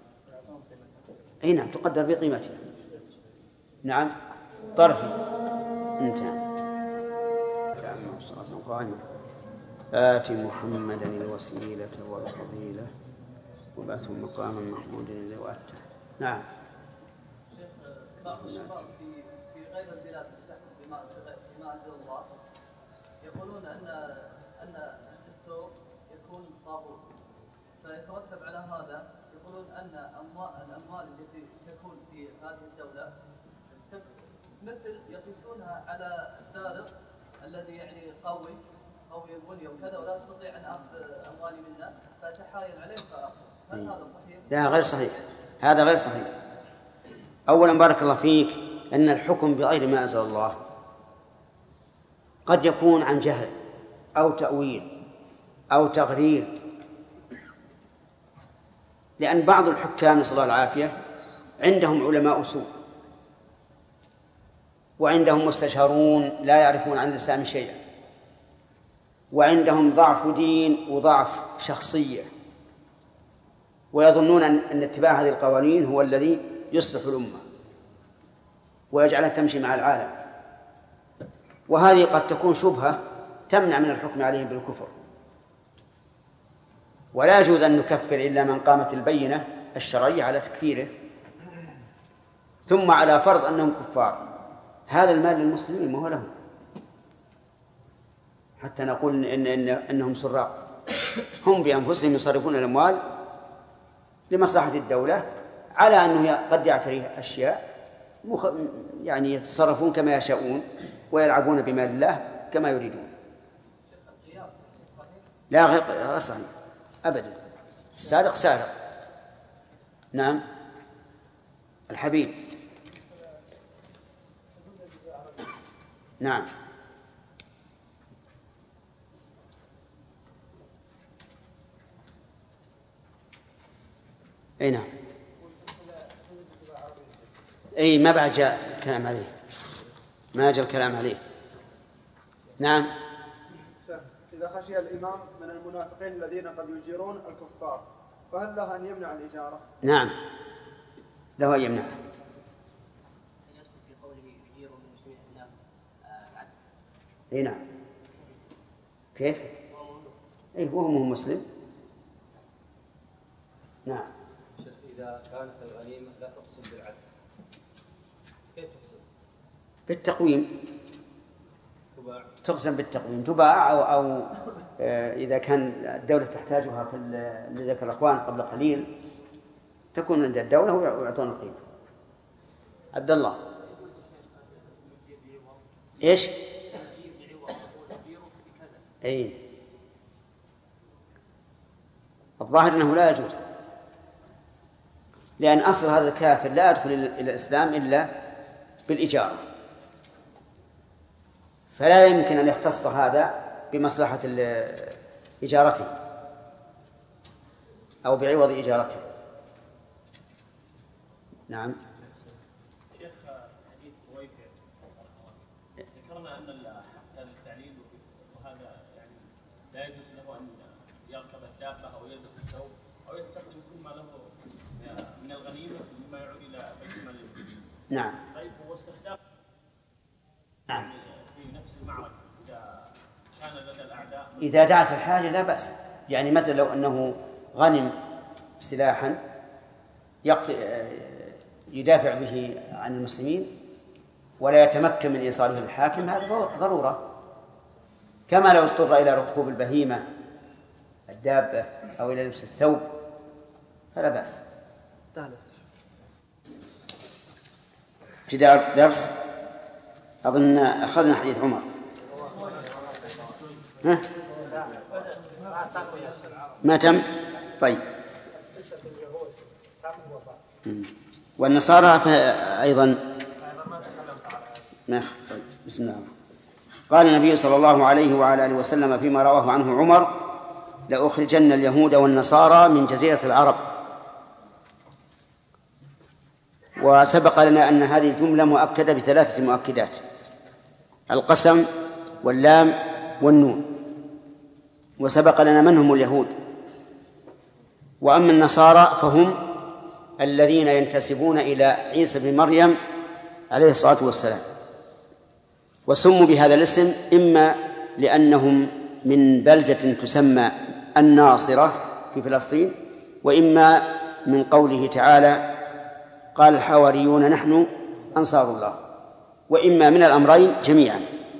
أي نعم، تقدر بقيمتها. نعم. طرفي انتهى. قائمة آت محمدا الوسيلة والفضيلة وبعثه مقاما محمودا الذي وعدته. نعم. شيخ، بعض الشباب في في غير البلاد بما بما أنزل الله يقولون أن أن الدستور يكون طاغوت، فيترتب على هذا يقولون أن أموال الأموال التي تكون في هذه الدولة مثل يقيسونها على السارق الذي يعني قوي قوي البنية وكذا ولا استطيع أن أخذ أموالي منه فأتحايل عليه فأخذ. هل هذا صحيح؟ لا، غير صحيح، هذا غير صحيح. أولا بارك الله فيك أن الحكم بغير ما أنزل الله قد يكون عن جهل أو تأويل أو تغرير، لأن بعض الحكام نسأل الله العافية عندهم علماء سوء وعندهم مستشارون لا يعرفون عن الإسلام شيئا وعندهم ضعف دين وضعف شخصية، ويظنون أن اتباع هذه القوانين هو الذي يصلح الأمة ويجعلها تمشي مع العالم، وهذه قد تكون شبهة تمنع من الحكم عليهم بالكفر. ولا يجوز أن نكفر إلا من قامت البينة الشرعية على تكفيره، ثم على فرض أنهم كفار هذا المال للمسلمين ما هو لهم، حتى نقول إن إن إنهم سراق. هم بأنفسهم يصرفون الأموال لمصلحة الدولة، على أنه قد يعتري أشياء مخ... يعني يتصرفون كما يشاءون ويلعبون بمال الله كما يريدون. لا غير صحيح أبدا، السارق سارق. نعم. الحبيب. نعم. أي نعم. أي ما بعد جاء الكلام عليه، ما جاء الكلام عليه. نعم. إذا خشي الإمام من المنافقين الذين قد يجيرون الكفار فهل له أن يمنع الإجارة؟ نعم له أن يمنع. أي نعم. كيف؟ أي وهو مسلم. نعم. إذا كانت الغنيمة لا تقسم بالعدل كيف تقسم؟ بالتقويم. تباع. تقسم بالتقويم، تباع أو, أو إذا كان الدولة تحتاجها في اللي ذكر الأخوان قبل قليل تكون عند الدولة ويعطون القيمة. عبد الله. إيش؟ أي الظاهر أنه لا يجوز، لأن أصل هذا الكافر لا يدخل إلى الإسلام إلا بالإجارة، فلا يمكن أن يختص هذا بمصلحة إجارته أو بعوض إجارته. نعم. شيخ حديث ويفع ذكرنا أن حتى التعليل وهذا يعني لا يجوز له أن يركب الدابة أو يلبس الثوب أو يستخدم كل ما له من الغنيمة مما يعود إلى بيت المال المسلمين. نعم. طيب هو استخدام نعم. في نفس المعركة إذا كان لدى الأعداء إذا دعت الحاجة لا بأس، يعني مثلا لو أنه غنم سلاحا يدافع به عن المسلمين ولا يتمكن من إيصاله للحاكم هذا ضرورة، كما لو اضطر إلى ركوب البهيمة الدابة أو إلى لبس الثوب فلا بأس. جدار درس أظن أخذنا حديث عمر. ها؟ ما تم؟ طيب. والنصارى أيضا ما طيب. بسم الله. قال النبي صلى الله عليه وعلى آله وسلم فيما رواه عنه عمر: لأخرجن اليهود والنصارى من جزيرة العرب. وسبق لنا أن هذه الجملة مؤكدة بثلاثة مؤكدات: القسم واللام والنون. وسبق لنا من هم اليهود. وأما النصارى فهم الذين ينتسبون إلى عيسى بن مريم عليه الصلاة والسلام، وسموا بهذا الاسم إما لأنهم من بلدة تسمى الناصرة في فلسطين، وإما من قوله تعالى قال الحواريون نحن أنصار الله، وإما من الأمرين جميعا.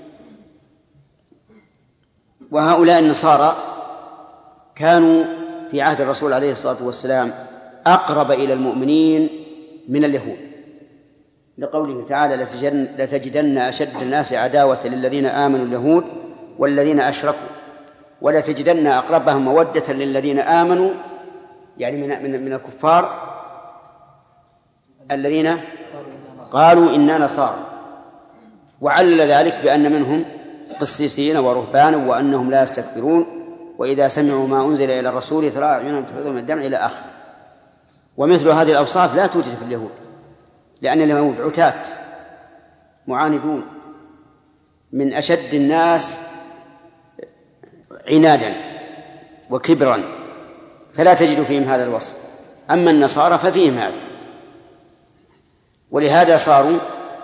وهؤلاء النصارى كانوا في عهد الرسول عليه الصلاة والسلام أقرب إلى المؤمنين من اليهود، لقوله تعالى لتجدن أشد الناس عداوة للذين آمنوا اليهود والذين أشركوا ولتجدن أقربهم مودة للذين آمنوا، يعني من, من, من الكفار الذين قالوا إنا نصارى، وعلل ذلك بأن منهم قسيسين ورهبان وأنهم لا يستكبرون وإذا سمعوا ما أنزل إلى الرسول ترى أعينهم تفيض من الدمع إلى آخره. ومثل هذه الأوصاف لا توجد في اليهود، لأن اليهود عتاة معاندون من أشد الناس عنادا وكبرا، فلا تجد فيهم هذا الوصف. أما النصارى ففيهم هذا، ولهذا صاروا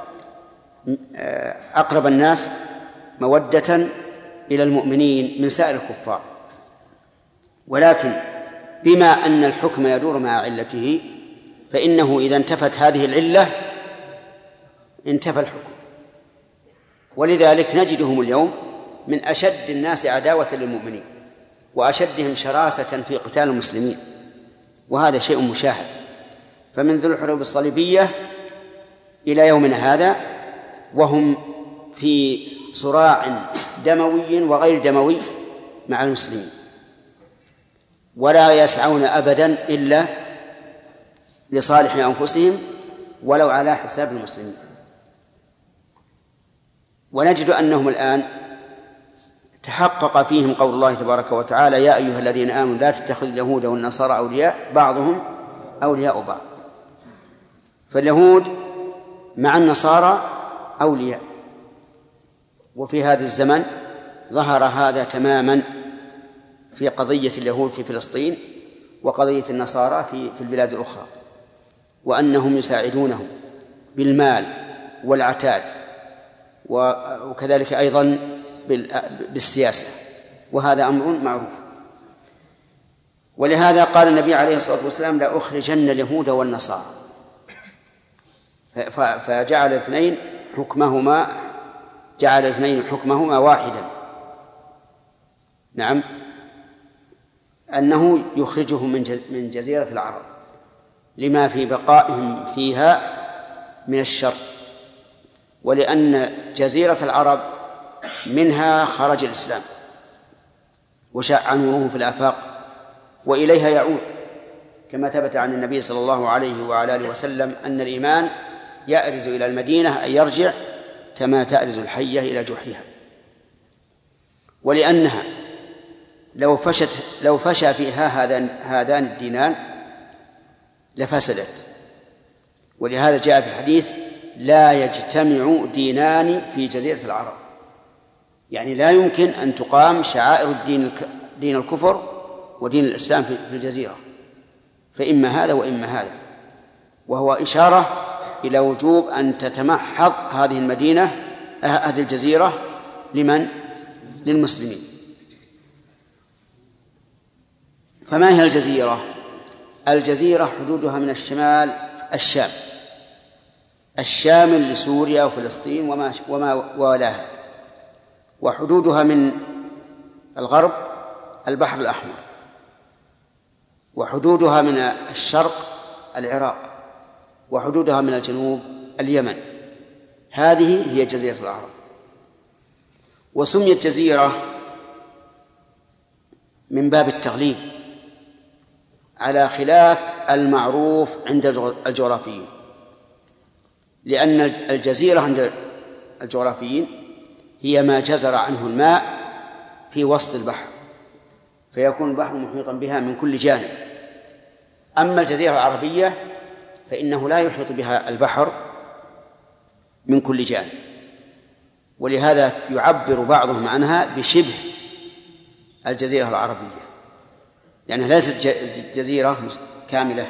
أقرب الناس مودة إلى المؤمنين من سائر الكفار. ولكن بما أن الحكم يدور مع علته، فإنه إذا انتفت هذه العلة انتفى الحكم. ولذلك نجدهم اليوم من أشد الناس عداوة للمؤمنين وأشدهم شراسة في قتال المسلمين، وهذا شيء مشاهد. فمنذ الحروب الصليبية إلى يومنا هذا وهم في صراع دموي وغير دموي مع المسلمين، ولا يسعون أبدا إلا لصالح أنفسهم ولو على حساب المسلمين. ونجد أنهم الآن تحقق فيهم قول الله تبارك وتعالى يا أيها الذين آمنوا لا تتخذوا اليهود والنصارى أولياء بعضهم أولياء بعض. فاليهود مع النصارى أولياء، وفي هذا الزمن ظهر هذا تماما في قضية اليهود في فلسطين وقضية النصارى في في البلاد الأخرى، وأنهم يساعدونهم بالمال والعتاد وكذلك أيضا بالسياسة، وهذا أمر معروف. ولهذا قال النبي عليه الصلاة والسلام لا أخرجن اليهود والنصارى، فجعل الاثنين حكمهما جعل الاثنين حكمهما واحدا. نعم، أنه يخرجهم من جزيرة العرب لما في بقائهم فيها من الشر، ولأن جزيرة العرب منها خرج الإسلام وشاع نوره في الآفاق وإليها يعود، كما ثبت عن النبي صلى الله عليه وعلى آله وسلم أن الإيمان يأرز إلى المدينة أن يرجع كما تأرز الحية إلى جحرها. ولأنها لو فشت لو فشى فيها هذان هذان الدينان لفسدت، ولهذا جاء في الحديث لا يجتمع دينان في جزيرة العرب، يعني لا يمكن أن تقام شعائر الدين دين الكفر ودين الإسلام في الجزيرة، فإما هذا وإما هذا. وهو إشارة إلى وجوب أن تتمحض هذه المدينة هذه الجزيرة لمن؟ للمسلمين. فما هي الجزيرة؟ الجزيرة حدودها من الشمال الشام الشامل لسوريا وفلسطين وما وما ولاها، وحدودها من الغرب البحر الأحمر، وحدودها من الشرق العراق، وحدودها من الجنوب اليمن. هذه هي جزيرة العرب. وسميت جزيرة من باب التغليب على خلاف المعروف عند الجغرافيين، لأن الجزيرة عند الجغرافيين هي ما جزر عنه الماء في وسط البحر فيكون البحر محيطا بها من كل جانب. أما الجزيرة العربية فإنه لا يحيط بها البحر من كل جانب، ولهذا يعبر بعضهم عنها بشبه الجزيرة العربية، لأنها يعني ليست جزيرة كاملة.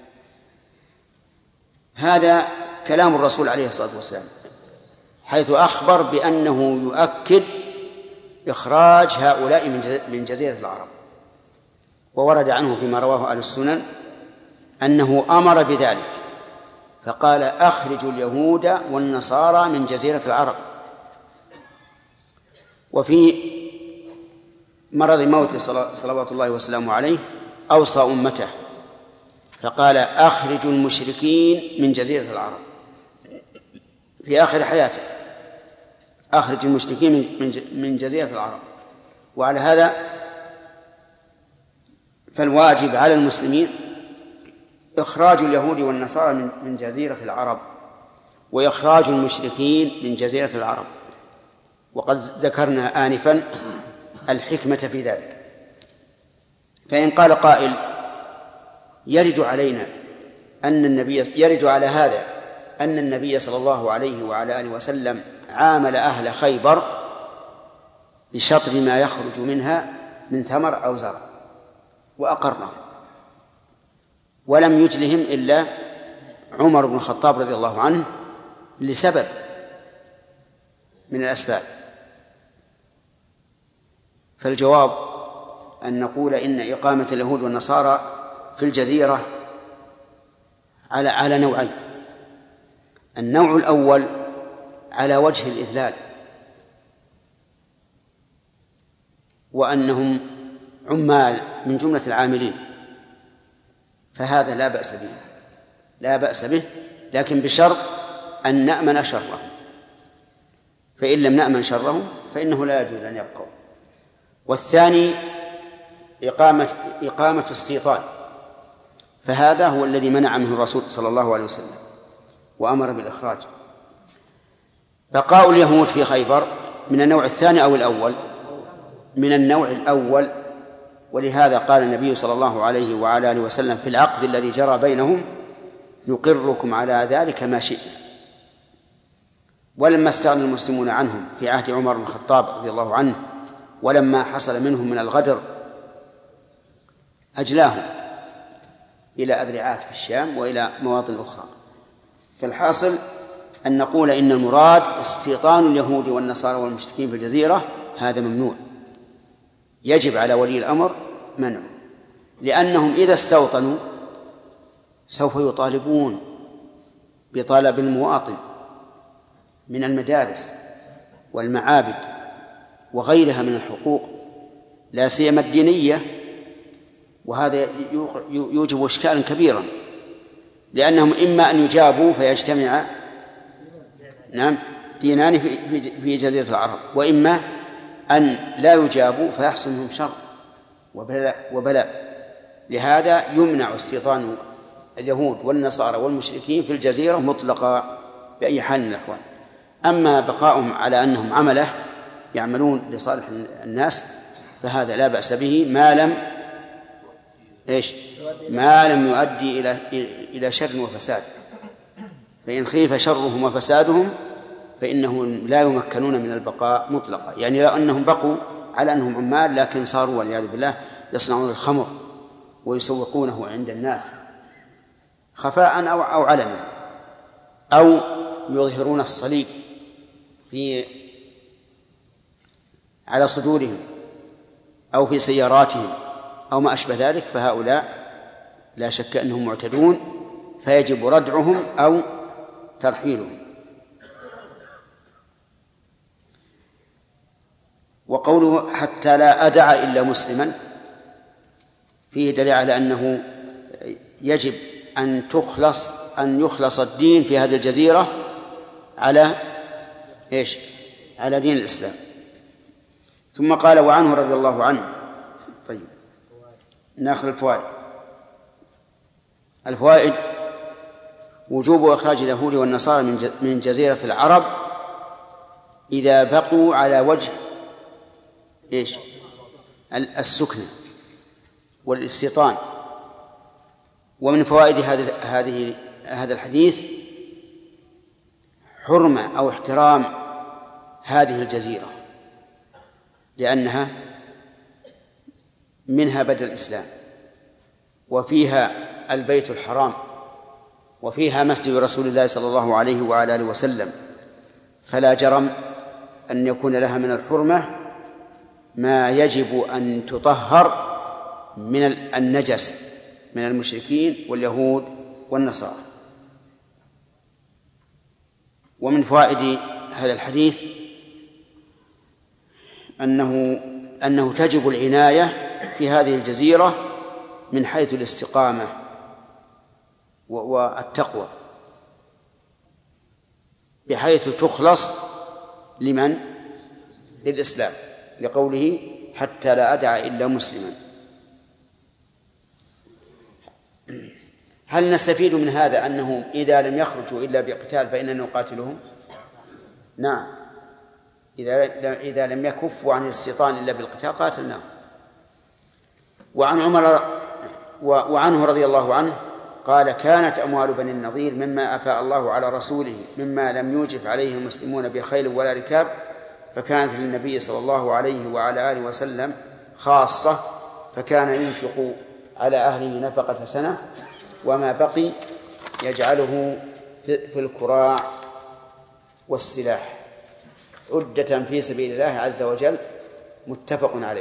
هذا كلام الرسول عليه الصلاة والسلام حيث أخبر بأنه يؤكد إخراج هؤلاء من جزيرة العرب. وورد عنه فيما رواه أهل السنن أنه أمر بذلك فقال أخرجوا اليهود والنصارى من جزيرة العرب. وفي مرض موت صلوات الله وسلامه عليه أوصى أمته فقال أخرجوا المشركين من جزيرة العرب في آخر حياته، أخرج المشركين من جزيرة العرب. وعلى هذا فالواجب على المسلمين إخراج اليهود والنصارى من جزيرة العرب وإخراج المشركين من جزيرة العرب. وقد ذكرنا آنفا الحكمة في ذلك. فإن قال قائل يرد علينا أن النبي يرد على هذا أن النبي صلى الله عليه وعلى آله وسلم عامل أهل خيبر بشطر ما يخرج منها من ثمر أو زرع وأقرهم، ولم يجلهم إلا عمر بن الخطاب رضي الله عنه لسبب من الأسباب. فالجواب أن نقول إن إقامة اليهود والنصارى في الجزيرة على على نوعين. النوع الأول على وجه الإذلال، وأنهم عمال من جملة العاملين، فهذا لا بأس به لا بأس به لكن بشرط أن نأمن شره، فإن لم نأمن شره فإنه لا يجوز أن يبقوا. والثاني إقامة إقامة استيطان، فهذا هو الذي منع منه الرسول صلى الله عليه وسلم وأمر بالإخراج. بقاء اليهود في خيبر من النوع الثاني أو الأول؟ من النوع الأول. ولهذا قال النبي صلى الله عليه وعلى آله وسلم في العقد الذي جرى بينهم نقركم على ذلك ما شئنا. ولما استغنى المسلمون عنهم في عهد عمر بن الخطاب رضي الله عنه ولما حصل منهم من الغدر أجلاهم إلى أذرعات في الشام وإلى مواطن أخرى. فالحاصل أن نقول إن المراد استيطان اليهود والنصارى والمشركين في الجزيرة، هذا ممنوع، يجب على ولي الأمر منعه، لأنهم إذا استوطنوا سوف يطالبون بطلب المواطن من المدارس والمعابد وغيرها من الحقوق لا سيما الدينية، وهذا يوجب إشكالا كبيرا، لأنهم إما أن يجابوا فيجتمع نعم دينان في جزيرة العرب، وإما أن لا يجابوا فيحصل منهم شر وبلاء, وبلاء. لهذا يمنع استيطان اليهود والنصارى والمشركين في الجزيرة مطلقا بأي حال من الأحوال. أما بقاؤهم على أنهم عمله يعملون لصالح الناس فهذا لا بأس به ما لم إيش ما لم يؤدي إلى إلى شر وفساد. فإن خيف شرهم وفسادهم فإنهم لا يمكنون من البقاء مطلقا. يعني لو أنهم بقوا على أنهم عمال لكن صاروا والعياذ بالله يصنعون الخمر ويسوقونه عند الناس خفاء أو أو علنا، أو يظهرون الصليب في على صدورهم أو في سياراتهم أو ما أشبه ذلك، فهؤلاء لا شك أنهم معتدون فيجب ردعهم أو ترحيلهم. وقوله حتى لا أدع إلا مسلما فيه دليل على أنه يجب أن تخلص أن يخلص الدين في هذه الجزيرة على إيش؟ على دين الإسلام. ثم قال وعنه رضي الله عنه. طيب ناخذ الفوائد. الفوائد: وجوب إخراج اليهود والنصارى من جزيرة العرب إذا بقوا على وجه إيش؟ السكنة والاستيطان. ومن فوائد هذه هذه هذا الحديث حرمة أو احترام هذه الجزيرة، لأنها منها بدء الإسلام، وفيها البيت الحرام، وفيها مسجد رسول الله صلى الله عليه وعلى آله وسلم، فلا جرم أن يكون لها من الحرمة ما يجب أن تطهر من النجس من المشركين واليهود والنصارى. ومن فوائد هذا الحديث أنه أنه تجب العناية في هذه الجزيرة من حيث الاستقامة والتقوى، بحيث تخلص لمن؟ للإسلام، لقوله حتى لا أدع إلا مسلما. هل نستفيد من هذا أنهم إذا لم يخرجوا إلا بقتال فإننا نقاتلهم؟ نعم، إذا إذا لم يكفوا عن الاستيطان إلا بالقتال قاتلناهم. وعن عمر وعنه رضي الله عنه قال: كانت أموال بني النضير مما أفاء الله على رسوله مما لم يوجف عليه المسلمون بخيل ولا ركاب، فكانت للنبي صلى الله عليه وعلى آله وسلم خاصة، فكان ينفق على أهله نفقة سنة، وما بقي يجعله في الكراع والسلاح عدة في سبيل الله عز وجل، متفق عليه.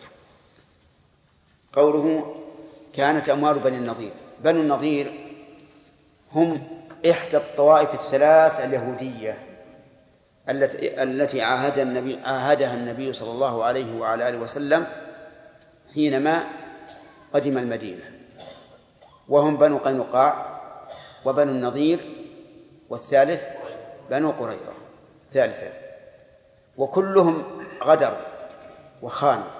قوله كانت أموال بني النضير، بني النضير هم إحدى الطوائف الثلاث اليهودية التي التي عاهد النبي عاهدها النبي صلى الله عليه وعلى آله وسلم حينما قدم المدينة، وهم بنو قينقاع وبنو النضير، والثالث بنو قريظة ثالثا، وكلهم غدروا وخانوا،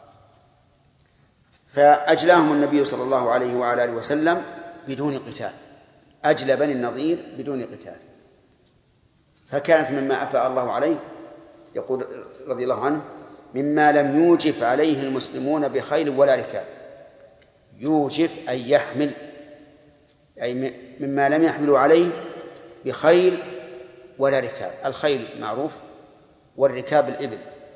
فأجلاهم النبي صلى الله عليه وعلى آله وسلم بدون قتال، أجلى بني النضير بدون قتال. فكانت مما أفاء الله عليه، يقول رضي الله عنه: مما لم يوجف عليه المسلمون بخيل ولا ركاب. يوجف أي يحمل، أي مما لم يحملوا عليه بخيل ولا ركاب. الخيل معروف، والركاب الإبل،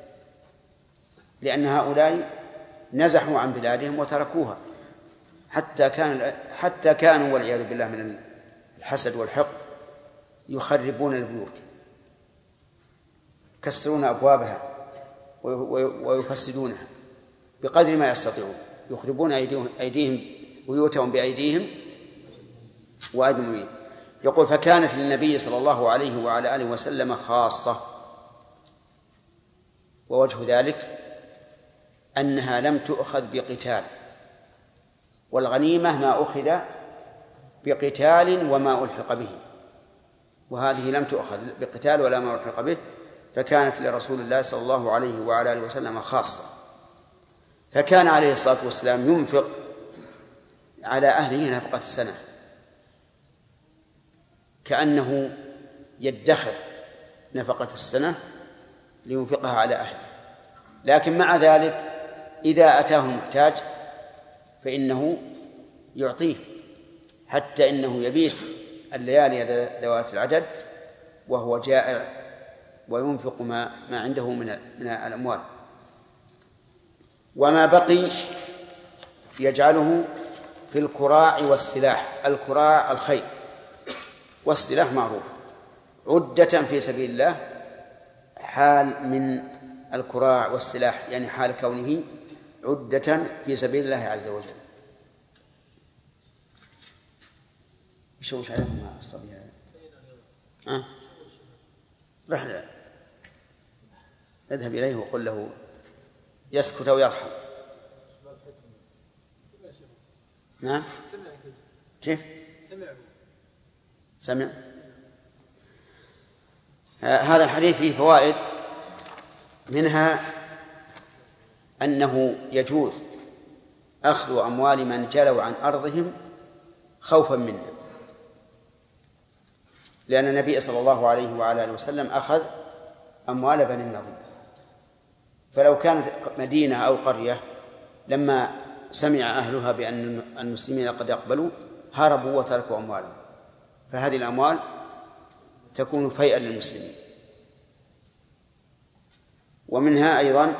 لأن هؤلاء نزحوا عن بلادهم وتركوها، حتى كان حتى كانوا والعياذ بالله من الحسد والحقد يخربون البيوت، يكسرون أبوابها ويفسدونها بقدر ما يستطيعون، يخربون أيديهم, أيديهم بيوتهم بأيديهم وأيدي المؤمنين. يقول: فكانت للنبي صلى الله عليه وعلى آله وسلم خاصة. ووجه ذلك أنها لم تؤخذ بقتال، والغنيمة ما أخذ بقتال وما ألحق به، وهذه لم تؤخذ بقتال ولا ما ألحق به، فكانت لرسول الله صلى الله عليه وعلى آله وسلم خاصة. فكان عليه الصلاة والسلام ينفق على أهله نفقة السنة، كأنه يدخر نفقة السنة لينفقها على أهله، لكن مع ذلك إذا أتاه المحتاج فإنه يعطيه، حتى إنه يبيت الليالي ذوات العدد وهو جائع وينفق ما ما عنده من من الأموال. وما بقي يجعله في الكراع والسلاح. الكراع الخيل، والسلاح معروف، عدة في سبيل الله، حال من الكراع والسلاح، يعني حال كونه عدة في سبيل الله عز وجل. يشوش عليكم مع الصبي هذا؟ أه؟ رح اذهب إليه وقل له يسكت أو يرحم. نعم، كيف؟ سمع. هذا الحديث فيه فوائد، منها أنه يجوز أخذ أموال من جلوا عن أرضهم خوفا منا، لأن النبي صلى الله عليه وعلى آله وسلم أخذ أموال بني النضير، فلو كانت مدينة أو قرية لما سمع أهلها بأن المسلمين قد يقبلوا هربوا وتركوا أموالهم، فهذه الأموال تكون فيئا للمسلمين. ومنها أيضا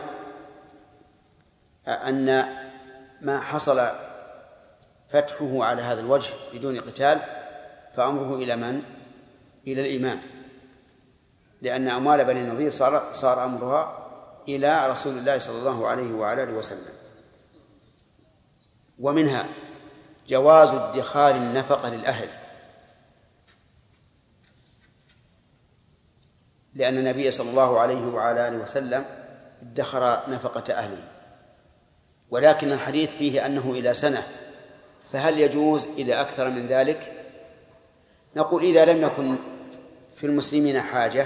أن ما حصل فتحه على هذا الوجه بدون قتال فأمره إلى من؟ إلى الإمام، لأن أموال بني النضير صار, صار أمرها إلى رسول الله صلى الله عليه وعلى آله وسلم. ومنها جواز ادخار النفقة للأهل، لأن النبي صلى الله عليه وعلى آله وسلم ادخر نفقة أهله، ولكن الحديث فيه أنه إلى سنة، فهل يجوز إلى أكثر من ذلك؟ نقول إذا لم يكن في المسلمين حاجة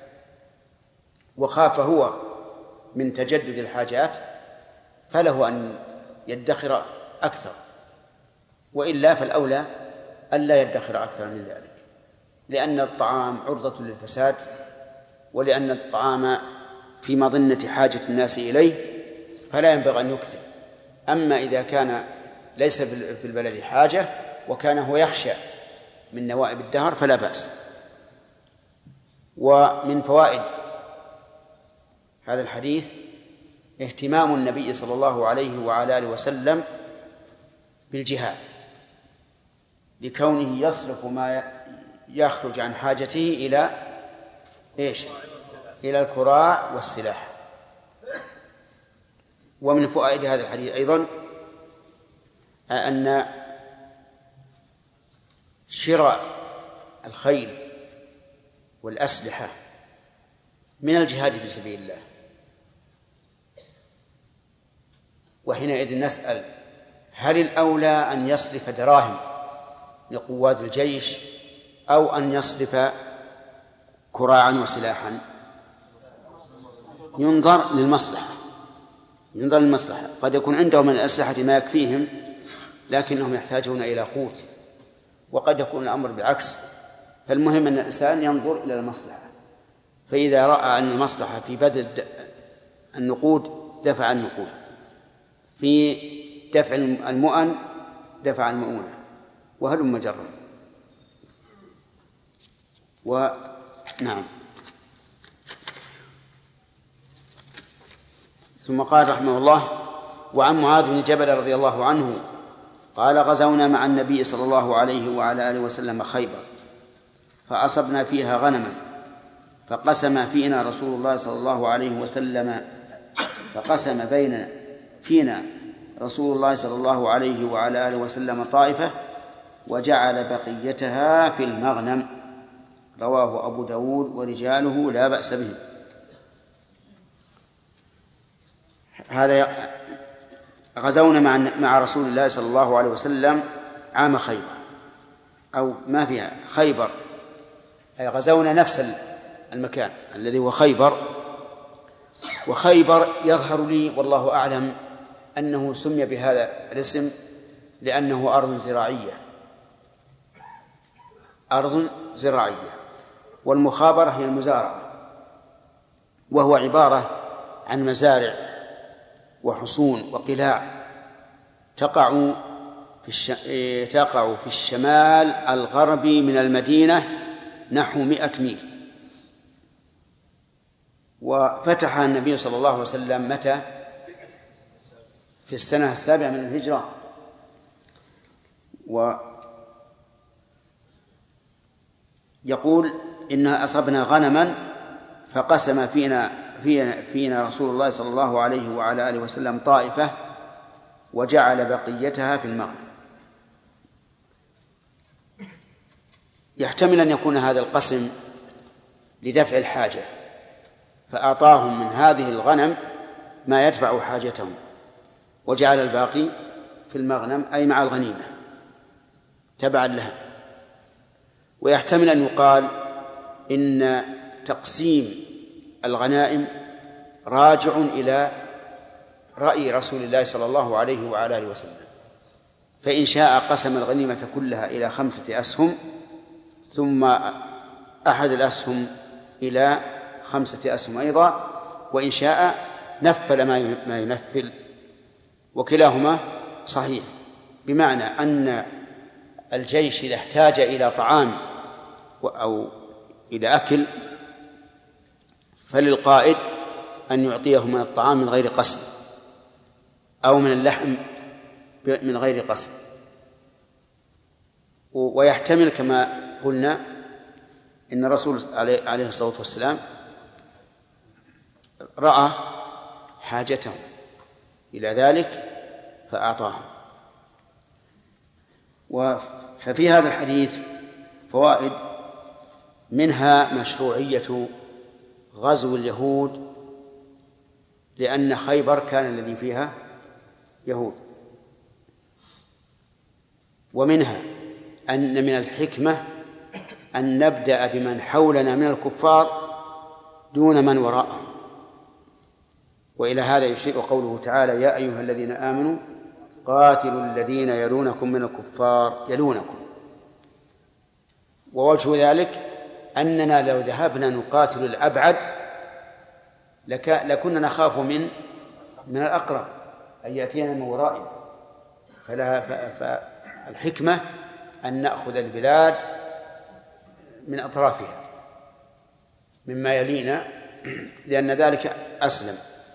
وخاف هو من تجدد الحاجات فله أن يدخر أكثر، وإلا فالأولى ألا يدخر أكثر من ذلك، لأن الطعام عرضة للفساد، ولأن الطعام في مظنة حاجة الناس إليه فلا ينبغي أن يكثر. أما إذا كان ليس في البلد حاجة وكان هو يخشى من نوائب الدهر فلا بأس. ومن فوائد هذا الحديث اهتمام النبي صلى الله عليه وعلى آله وسلم بالجهاد، لكونه يصرف ما يخرج عن حاجته إلى إيش؟ إلى الكراع والسلاح. ومن فوائد هذا الحديث أيضا أن شراء الخيل والأسلحة من الجهاد في سبيل الله، وحينئذ نسأل هل الأولى أن يصرف دراهم لقوات الجيش أو أن يصرف كراعا وسلاحا؟ ينظر للمصلحة، ينظر للمصلحة. قد يكون عندهم من الأسلحة ما يكفيهم لكنهم يحتاجون إلى قوت، وقد يكون الأمر بالعكس، فالمهم أن الإنسان ينظر إلى المصلحة، فإذا رأى أن المصلحة في بذل النقود دفع النقود، في دفع المؤن دفع المؤونة، وهلم جرا. ونعم. ثم قال رحمه الله: وعن معاذ بن جبل رضي الله عنه قال: غزونا مع النبي صلى الله عليه وعلى آله وسلم خيبر، فأصبنا فيها غنما، فقسم فينا رسول الله صلى الله عليه وسلم فقسم بين فينا رسول الله صلى الله عليه وعلى آله وسلم طائفة وجعل بقيتها في المغنم. رواه أبو داود ورجاله لا بأس به. هذا غزونا مع مع رسول الله صلى الله عليه وسلم عام خيبر، أو ما فيها خيبر، أي غزونا نفس المكان الذي هو خيبر. وخيبر يظهر لي والله أعلم أنه سمي بهذا الاسم لأنه أرض زراعية، أرض زراعية، والمخابرة هي المزارعة، وهو عبارة عن مزارع وحصون وقلاع تقع في الش... تقع في الشمال الغربي من المدينة نحو مئة ميل. وفتحها النبي صلى الله عليه وسلم متى؟ في السنة السابعة من الهجرة. ويقول: إنها أصبنا غنما فقسم فينا فينا, فينا رسول الله صلى الله عليه وعلى آله وسلم طائفة وجعل بقيتها في المغنم. يحتمل أن يكون هذا القسم لدفع الحاجة، فأعطاهم من هذه الغنم ما يدفع حاجتهم، وجعل الباقي في المغنم أي مع الغنيمة تبعا لها. ويحتمل أن يقال إن تقسيم الغنائم راجع إلى رأي رسول الله صلى الله عليه وعلى آله وسلم، فإن شاء قسم الغنيمة كلها إلى خمسة أسهم، ثم أحد الأسهم إلى خمسة أسهم أيضا، وإن شاء نفل ما ينفل، وكلاهما صحيح، بمعنى أن الجيش إذا احتاج إلى طعام أو إلى أكل فللقائد أن يعطيه من الطعام من غير قسم، أو من اللحم من غير قسم. ويحتمل كما قلنا أن الرسول عليه الصلاة والسلام رأى حاجتهم إلى ذلك فأعطاهم. ففي هذا الحديث فوائد، منها مشروعية غزو اليهود، لأن خيبر كان الذي فيها يهود. ومنها أن من الحكمة أن نبدأ بمن حولنا من الكفار دون من وراءهم. وإلى هذا يشير قوله تعالى: يا أيها الذين آمنوا قاتلوا الذين يلونكم من الكفار يلونكم. ووجه ذلك أننا لو ذهبنا نقاتل الأبعد لكنا نخاف من من الأقرب أن يأتينا من ورائنا. فالحكمة أن نأخذ البلاد من أطرافها مما يلينا، لأن ذلك أسلم.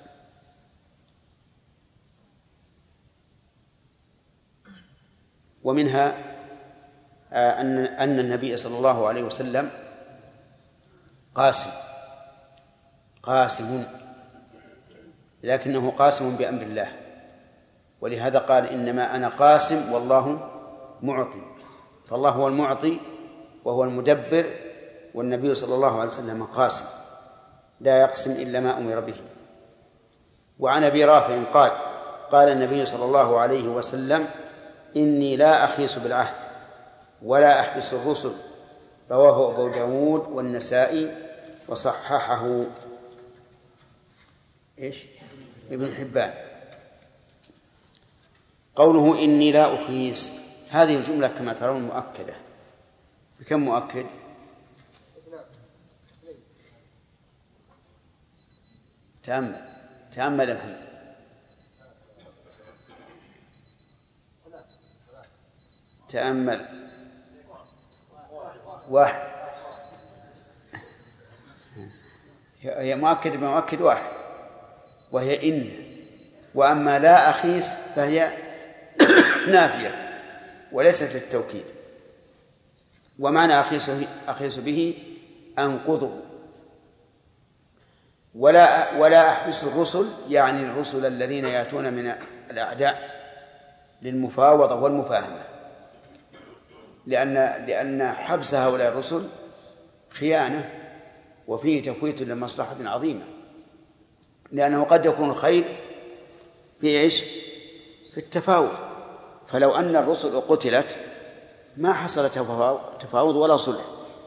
ومنها أن أن النبي صلى الله عليه وسلم قاسم قاسم لكنه قاسم بأمر الله، ولهذا قال: إنما أنا قاسم والله معطي. فالله هو المعطي وهو المدبر، والنبي صلى الله عليه وسلم قاسم لا يقسم إلا ما أمر به. وعن أبي رافع قال: قال النبي صلى الله عليه وسلم: إني لا أخيس بالعهد ولا أحبس الرسل. رواه أبو داود والنسائي وصححه إيش؟ ابن حبان. قوله إني لا أخيس، هذه الجملة كما ترون مؤكدة. بكم مؤكد؟ تأمل تأمل يا محمد. تأمل. واحد. هي مؤكد بمؤكد واحد، وهي إن. وأما لا أخيس فهي نافية وليست للتوكيد. ومعنى أخيس أخيس به أنقضه. ولا ولا أحبس الرسل، يعني الرسل الذين يأتون من الأعداء للمفاوضة والمفاهمة، لأن لأن حبس هؤلاء الرسل خيانة وفيه تفويت لمصلحة عظيمة، لأنه قد يكون الخير في إيش؟ في التفاوض. فلو أن الرسل قتلت ما حصل تفاوض ولا صلح.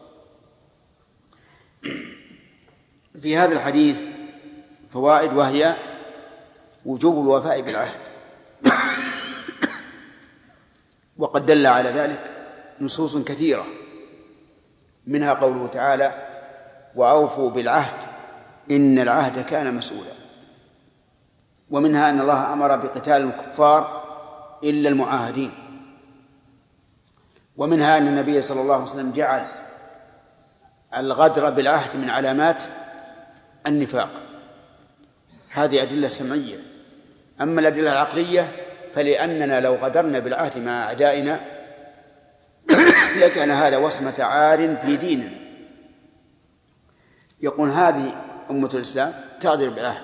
في هذا الحديث فوائد، وهي وجوب الوفاء بالعهد، وقد دل على ذلك نصوص كثيرة، منها قوله تعالى: وأوفوا بالعهد إن العهد كان مسؤولا. ومنها أن الله أمر بقتال الكفار إلا المعاهدين. ومنها أن النبي صلى الله عليه وسلم جعل الغدر بالعهد من علامات النفاق. هذه أدلة سمعية. أما الأدلة العقلية فلأننا لو غدرنا بالعهد مع أعدائنا لكان هذا وصمة عار في ديننا. يقول هذه أمة الإسلام تغدر بالعهد.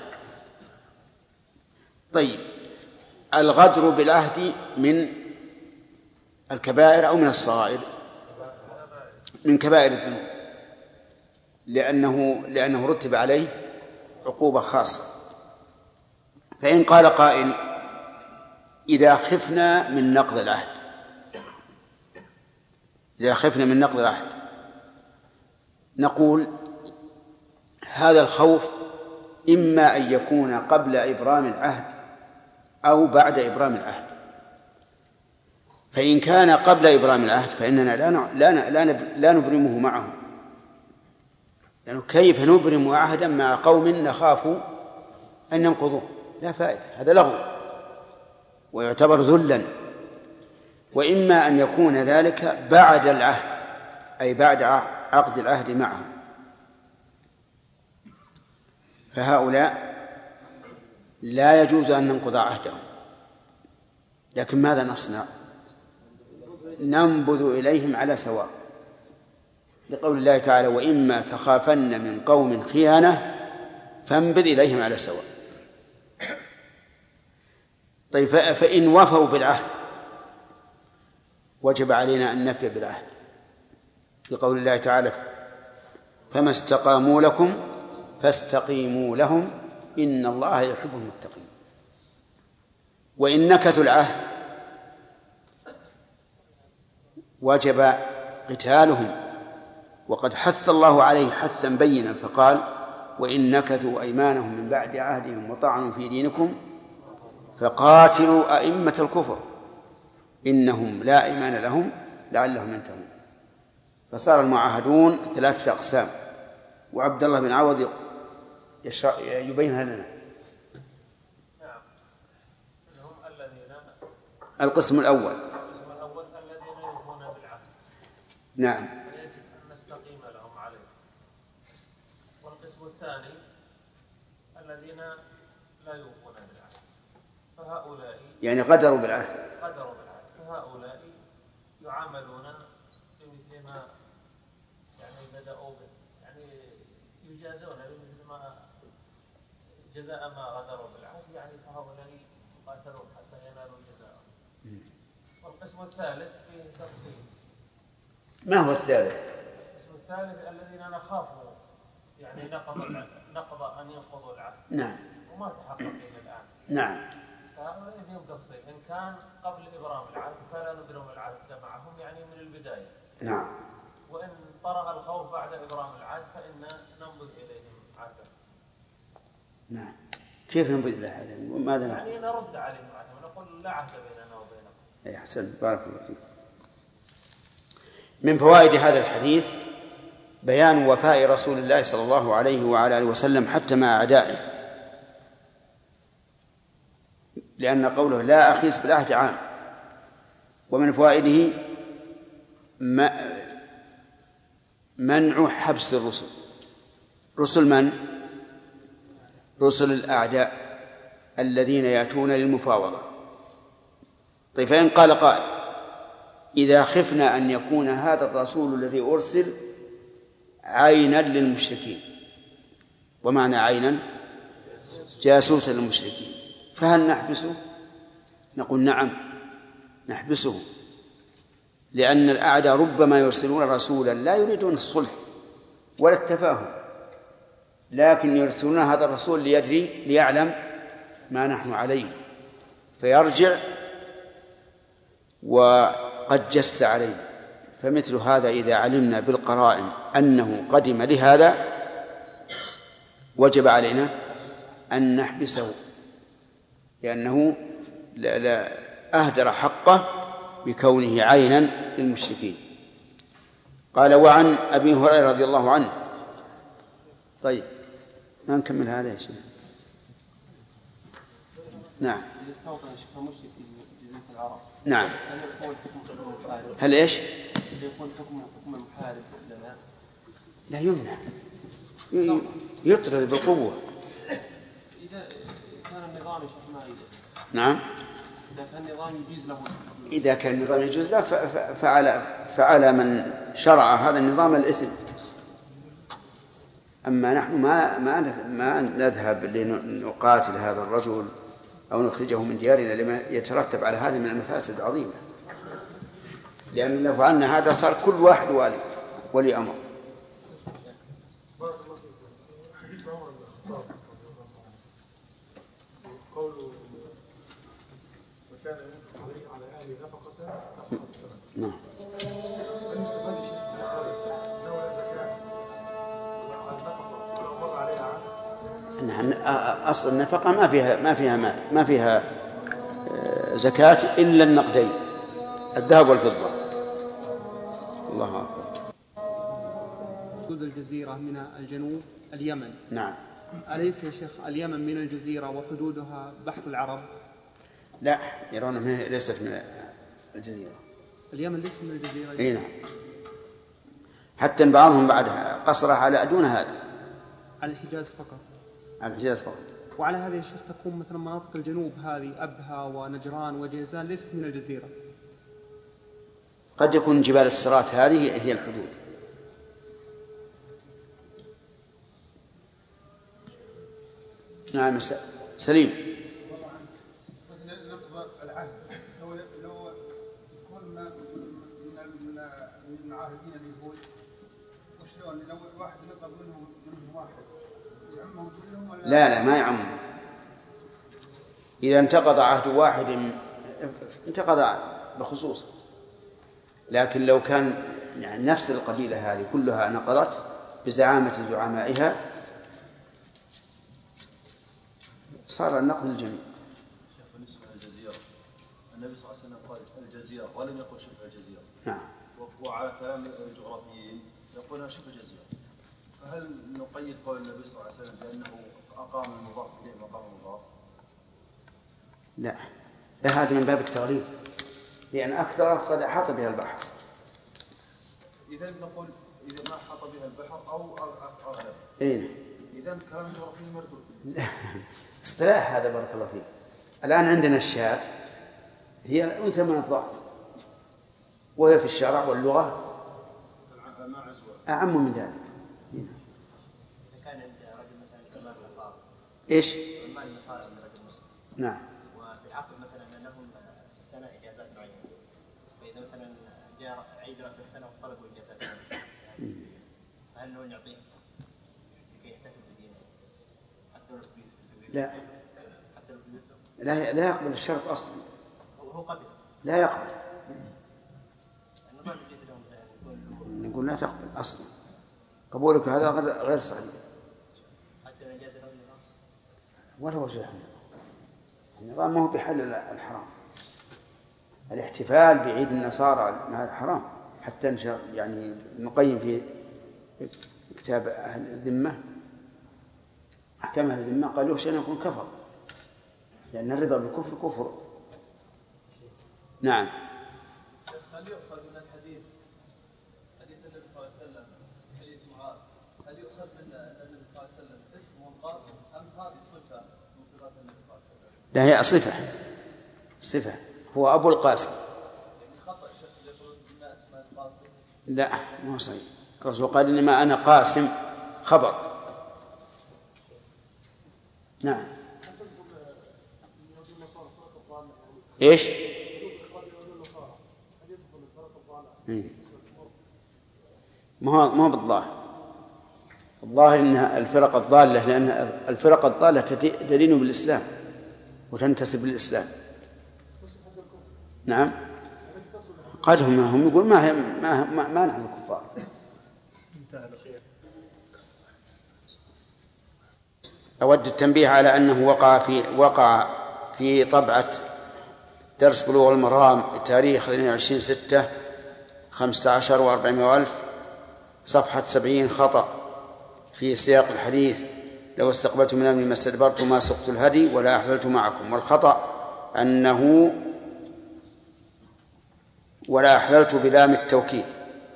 طيب، الغدر بالعهد من الكبائر أو من الصغائر؟ من كبائر الذنوب، لأنه لأنه رتب عليه عقوبة خاصة. فإن قال قائل: إذا خفنا من نقض العهد إذا خفنا من نقض العهد نقول: هذا الخوف إما أن يكون قبل إبرام العهد أو بعد إبرام العهد. فإن كان قبل إبرام العهد فإننا لا لا لا لا نبرمه معهم، لأنه يعني كيف نبرم عهدا مع قوم نخاف أن ينقضوه؟ لا فائدة، هذا لغو ويعتبر ذلا. وإما أن يكون ذلك بعد العهد، أي بعد عقد العهد معهم، فهؤلاء لا يجوز أن ننقض عهدهم. لكن ماذا نصنع؟ ننبذ إليهم على سواء، لقول الله تعالى: وإما تخافن من قوم خيانة فانبذ إليهم على سواء. طيب فإن وفوا بالعهد وجب علينا أن نفي بالعهد لقول الله تعالى فما استقاموا لكم فاستقيموا لهم إن الله يحب المتقين. وإن نكثوا العهد وجب قتالهم، وقد حث الله عليه حثا بينا فقال وإن نكثوا أيمانهم من بعد عهدهم وطعنوا في دينكم فقاتلوا أئمة الكفر إنهم لا إيمان لهم لعلهم ينتهون. فصار المعاهدون ثلاثة أقسام، وعبد الله بن عوض يبينها لنا. نعم. هم الذين القسم الأول القسم الأول الذين يوفون بالعهد. نعم. ويجب أن نستقيم لهم عليه. والقسم الثاني الذين لا يوفون بالعهد، فهؤلاء يعني غدروا بالعهد غدروا بالعهد فهؤلاء يعاملون بمثل ما يعني بدأوا به، يعني يجازون بمثل ما جزاء ما غدروا بالعهد، يعني فهؤلاء يقاتلون حتى ينالوا جزاءهم. والقسم الثالث فيه تفصيل. ما هو الثالث؟ القسم الثالث الذين نخافوا يعني نقض نقض أن ينقضوا العهد. نعم. وما تحقق إلى الآن. نعم. فهؤلاء فيهم تفصيل، إن كان قبل إبرام العهد فلا نبرم العهد معهم يعني من البداية. نعم. وإن طرأ الخوف بعد إبرام العهد فإن ننبذ إليهم عهدا. نعم. كيف ننبذ إلى هذا؟ ماذا نفعل؟ يعني نرد عليهم عهدا ونقول لا عهد بيننا وبينكم. أي أحسن، بارك الله فيك. من فوائد هذا الحديث بيان وفاء رسول الله صلى الله عليه وعلى آله وسلم حتى مع أعدائه، لأن قوله لا أخيس بالعهد عام. ومن فوائده منع حبس الرسل. رسل من؟ رسل الأعداء الذين يأتون للمفاوضة. طيب فإن قال قائل إذا خفنا أن يكون هذا الرسول الذي أرسل عينا للمشركين، ومعنى عينا جاسوسا للمشركين، فهل نحبسه؟ نقول نعم نحبسه، لأن الأعداء ربما يرسلون رسولا لا يريدون الصلح ولا التفاهم، لكن يرسلون هذا الرسول ليدري ليعلم ما نحن عليه فيرجع وقد جس عليه. فمثل هذا إذا علمنا بالقرائن أنه قدم لهذا وجب علينا أن نحبسه، لأنه لا لا أهدر حقه بكونه عينا للمشركين. قال وعن أبي هريرة رضي الله عنه. طيب ما نكمل هذا يا شيخ. نعم. نعم. هل إيش؟ يكون حكم حكم المحارب لنا؟ لا يمنع، يطرد بالقوة. إذا كان النظام ما يجوز. نعم. إذا كان النظام يجوز له. إذا كان النظام يجوز له فعلى فعلى من شرع هذا النظام الإثم. أما نحن ما ما ما نذهب لنقاتل هذا الرجل أو نخرجه من ديارنا لما يترتب على هذا من المفاسد العظيمة، لأن لو فعلنا هذا صار كل واحد والي ولي أمر. حديث عمر بن الخطاب قوله وكان ينفق عليه على أهل نفقة نفقة السنة. نعم. المستفاد شيء من هذا أنه لا زكاة على النفقة ولو مر عليها عام. أصل النفقة ما فيها ما فيها مال، ما فيها زكاة إلا النقدين الذهب والفضة. الله أكبر. حدود الجزيرة من الجنوب اليمن. نعم. أليس يا شيخ اليمن من الجزيرة وحدودها بحر العرب؟ لا، يرون أنها ليست من الجزيرة. اليمن ليس من الجزيرة. أي نعم. حتى بعضهم بعدها قصر على دون هذا. على الحجاز فقط. على الحجاز فقط. وعلى هذا يا شيخ تكون مثلا مناطق الجنوب هذه أبها ونجران وجيزان ليست من الجزيرة. قد يكون جبال الصراط هذه هي الحدود. نعم سليم. مثل نقض معاهدين اليهود وشلون لو الواحد نقض منهم منهم واحد يعمهم كلهم ولا لا لا ما يعمهم. إذا انتقض عهد واحد انتقض بخصوص، لكن لو كان يعني نفس القبيلة هذه كلها نقضت بزعامة زعمائها صار النقض للجميع. بالنسبة للجزيرة النبي صلى الله عليه وسلم قال الجزيرة ولم يقل شبه الجزيرة. نعم. وعلى كلام الجغرافيين يقولون شبه الجزيرة، فهل نقيد قول النبي صلى الله عليه وسلم بأنه أقام المضاف إليه مقام المضاف؟ لا لا، هذا من باب التغليب، لأن أكثر قد أحاط بها البحر. إذا نقول إذا ما أحاط بها البحر أو أغلب. إيه. إذا كلام الجغرافيين مردود. اصطلاح هذا بارك الله فيك. الآن عندنا الشاة هي الأنثى من الضأن، وهي في الشرع واللغة أعم من ذلك. إذا كان عند رجل مثلا كمال النصارى. إيش؟ كمال النصارى عند رجل مسلم. نعم. وفي العقد مثلا لهم في السنة إجازات معينة، فإذا مثلا جاء عيد رأس السنة وطلبوا إجازات معينة، فهل نقول نعطيه كي يحتفل بدينه حتى لو لا لا لا يقبل الشرط أصلا. هو قبل. لا يقبل. نقول لا تقبل أصلا، قبولك هذا غير صحيح. حتى إذا جاز له النظام. ولا وجه النظام. النظام ما هو بحل الحرام. الاحتفال بعيد النصارى هذا حرام، حتى يعني نقيم في كتاب أهل الذمة أحكام أهل الذمة قال يخشى أن يكون كفر، لأن الرضا بالكفر كفر. نعم. هل يؤخذ من الحديث حديث النبي صلى الله عليه وسلم حديث معاذ، هل يؤخذ من النبي صلى الله عليه وسلم اسمه القاسم أم هذه صفة من صفات النبي صلى الله عليه وسلم؟ لا هي صفة صفة هو أبو القاسم. يعني خطأ شكل يقول إن اسمه القاسم. لا ما هو صحيح. الرسول قال إنما أنا قاسم خبر. نعم. إيش؟ ما هو ما هو بالظاهر. الظاهر أنها الفرق الضالة، لأن الفرق الضالة تدين بالإسلام وتنتسب للإسلام. نعم. قد هم هم يقول ما ما ما, ما نحن كفار. أود التنبيه على أنه وقع في وقع في طبعة درس بلوغ المرام تاريخ اثنين وعشرين ستة خمسة عشر وأربعمائة وألف صفحة سبعين خطأ في سياق الحديث: لو استقبلت من أمري ما استدبرت ما سقت الهدي ولا أحللت معكم. والخطأ أنه ولا أحللت بلام التوكيد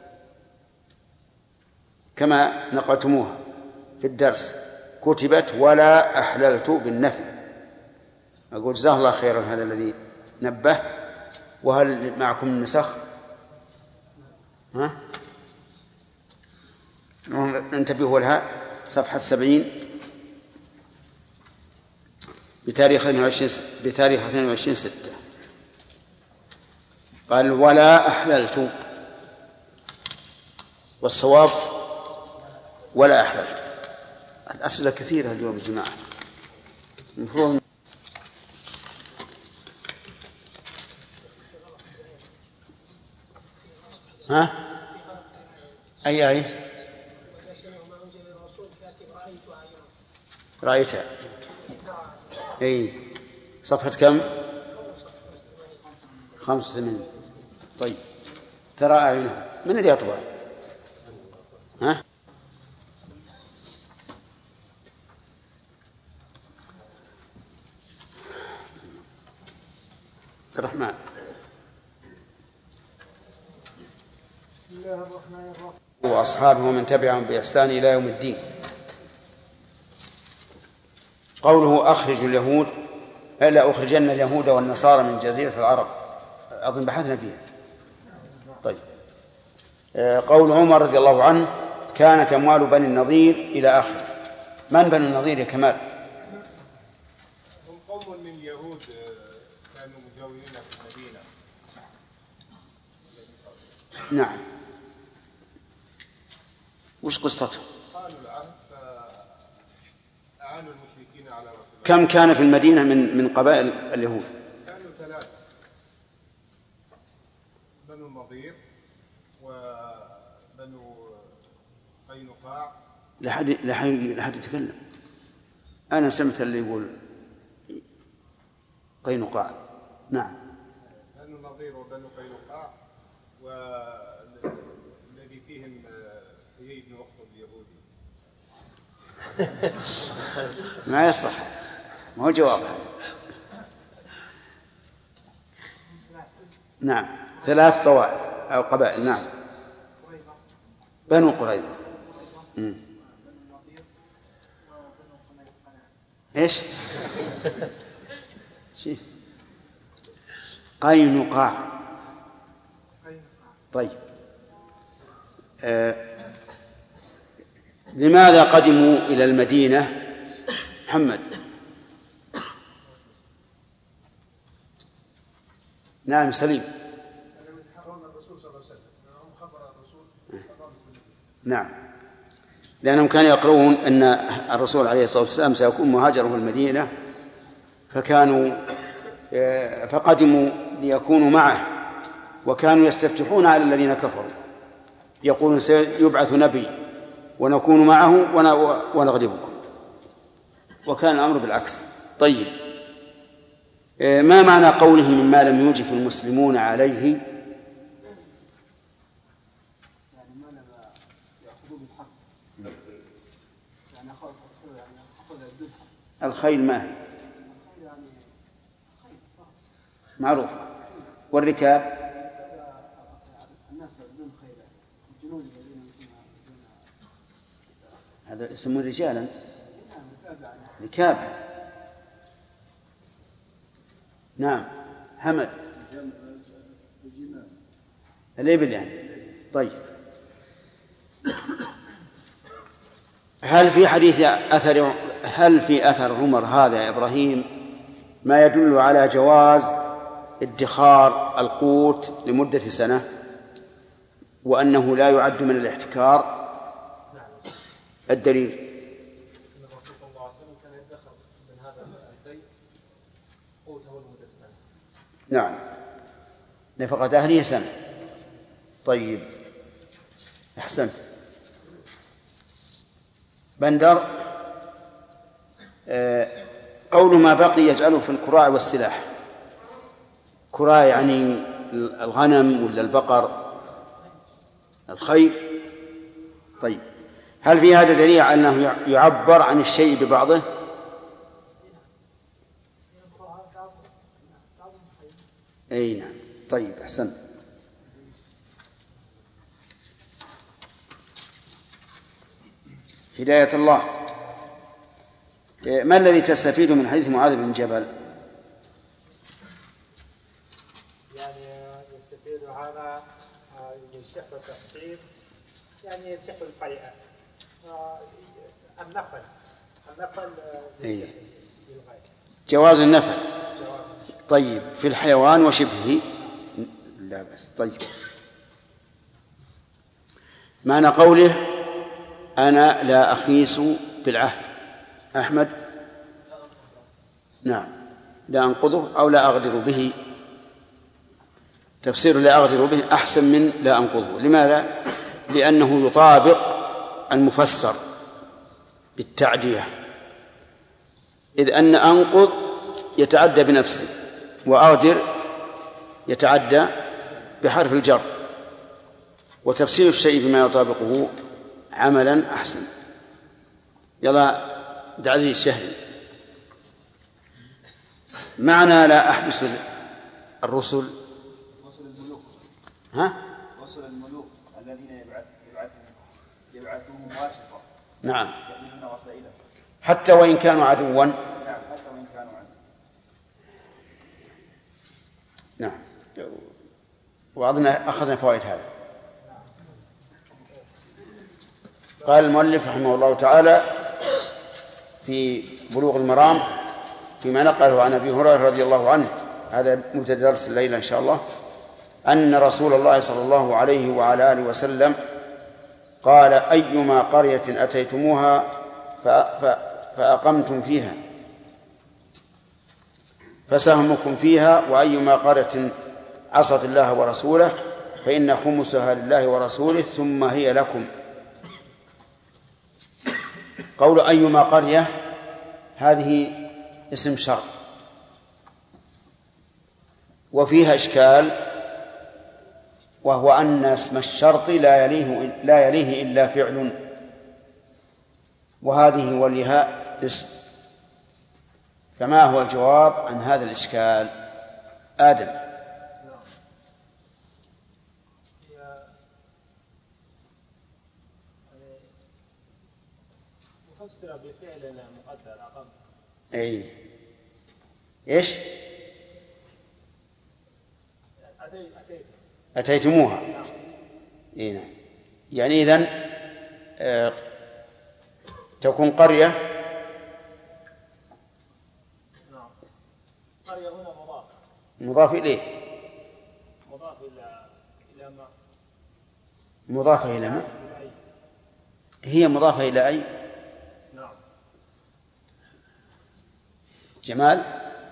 كما نقلتموها في الدرس، كتبت ولا أحللت بالنفي. أقول جزاه الله خيرا هذا الذي نبه. وهل معكم النسخ؟ ها؟ انتبهوا لها، صفحة سبعين بتاريخ بتاريخ اثنين وعشرين ستة قال ولا أحللت، والصواب ولا أحللت. الأسئلة كثيرة اليوم يا جماعة، المفروض ها أي آية رأيتها؟ أي صفحة كم؟ خمسة وثمانين. طيب ترى أعينهم من اللي يطبع؟ ها؟ الرحمن. بسم الله الرحمن الرحيم. وأصحابه ومن تبعهم بإحسان إلى يوم الدين. قوله أخرج اليهود، ألا أخرجن اليهود والنصارى من جزيرة العرب، أظن بحثنا فيها. طيب قول عمر رضي الله عنه كانت أموال بني النضير إلى آخر. من بني النضير يا كمال؟ هم قوم من اليهود كانوا مجاورين في المدينة. نعم. وش قصتهم؟ قالوا العهد فأعانوا المشركين على رسول الله. كم كان في المدينة من من قبائل اليهود؟ كانوا ثلاثة، بنو النضير وبنو قينقاع. لحد لحد لحد يتكلم. أنا سمعت اللي يقول قينقاع. نعم. بنو النضير وبنو قينقاع، والذي فيهم هي بن أخطب اليهودي. ما يصح، ما هو جواب. نعم، ثلاث طوائف أو قبائل. نعم، بنو قريظة. إيش؟ شيء قينقاع. طيب، آه. لماذا قدموا إلى المدينة؟ محمد. نعم سليم. نعم، لأنهم كانوا يقرؤون أن الرسول عليه الصلاة والسلام سيكون مهاجره المدينة، فكانوا فقدموا ليكونوا معه، وكانوا يستفتحون على الذين كفروا يقولون سيبعث نبي ونكون معه ونغلبكم، وكان الأمر بالعكس. طيب، ما معنى قوله مما لم يوجف المسلمون عليه؟ الخيل ما هي معروفة، والركاب هذا يسمون رجالا ركابا. نعم حمد. الإبل يعني. طيب، هل في حديث أثر هل في أثر عمر هذا يا إبراهيم ما يدل على جواز ادخار القوت لمدة سنة وأنه لا يعد من الاحتكار؟ الدليل أن الرسول صلى الله عليه وسلم كان يدخر من هذا البيت قوته لمدة سنة. نعم، نفقة أهله سنة. طيب، أحسنت. بندر، قول ما بقي يجعله في الكراع والسلاح. كراع يعني الغنم ولا البقر، الخيل. طيب، هل في هذا دليل على أنه يعبر عن الشيء ببعضه؟ أي نعم. طيب، أحسنت. هداية الله، ما الذي تستفيد من حديث معاذ بن جبل؟ يعني يستفيد هذا يصح التقسيم، يعني يصح الفيئة، النفل النفل إيه؟ جواز النفل. طيب، في الحيوان وشبهه لا بس. طيب، معنى قوله أنا لا أخيس بالعهد؟ أحمد. نعم، لا أنقضه أو لا أغدر به. تفسير لا أغدر به أحسن من لا أنقضه. لماذا؟ لأنه يطابق المفسر بالتعدية، إذ أن أنقض يتعدى بنفسه، وأغدر يتعدى بحرف الجر، وتفسير الشيء بما يطابقه عملا أحسن. يلا عبد العزيز الشهري، معنى لا أحبس الرسل؟ رسل الملوك. ها؟ رسل الملوك الذين يبعثون يبعثون واسطة. نعم، يأتون وسائله حتى وإن كانوا عدوا. نعم، حتى وإن كانوا عدوا. نعم، وأظن أخذنا فوائد هذا. قال المؤلف رحمه الله تعالى في بلوغ المرام فيما نقله عن أبي هريرة رضي الله عنه، هذا مبتدأ درس الليلة إن شاء الله، أن رسول الله صلى الله عليه وعلى آله وسلم قال أيما قرية أتيتموها فأقمتم فيها فسهمكم فيها، وأيما قرية عصت الله ورسوله فإن خمسها لله ورسوله ثم هي لكم. قول أيما قرية هذه اسم شرط، وفيها إشكال، وهو أن اسم الشرط لا يليه, لا يليه إلا فعل، وهذه والياء اسم. فما هو الجواب عن هذا الإشكال؟ آدم. مفسر بفعل مقدر أقام. أي إيش؟ أتيت أتيتموها. إيه نعم. يعني إذن آه تكون قرية. نعم. قرية هنا مضاف. مضاف إليه. مضاف إلى إلى ما. مضافة إلى ما. هي مضافة إلى أي. نعم. جمال.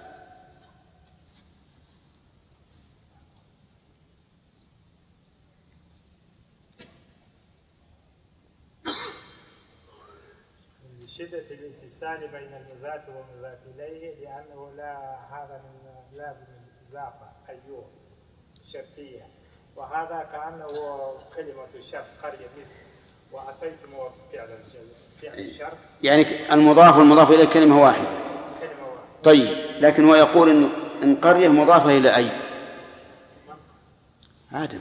شدة الامتثال بين المضاف والمضاف إليه، لأنه لا هذا من لازم الإضافة أيوه شرطية، وهذا كأنه كلمة الشرط قرية مثل وأتيتم فعل فعل الشرط، يعني المضاف والمضاف إليه كلمة واحدة. كلمة واحدة. طيب، لكن هو يقول إن إن قرية مضافة إلى أي. آدم.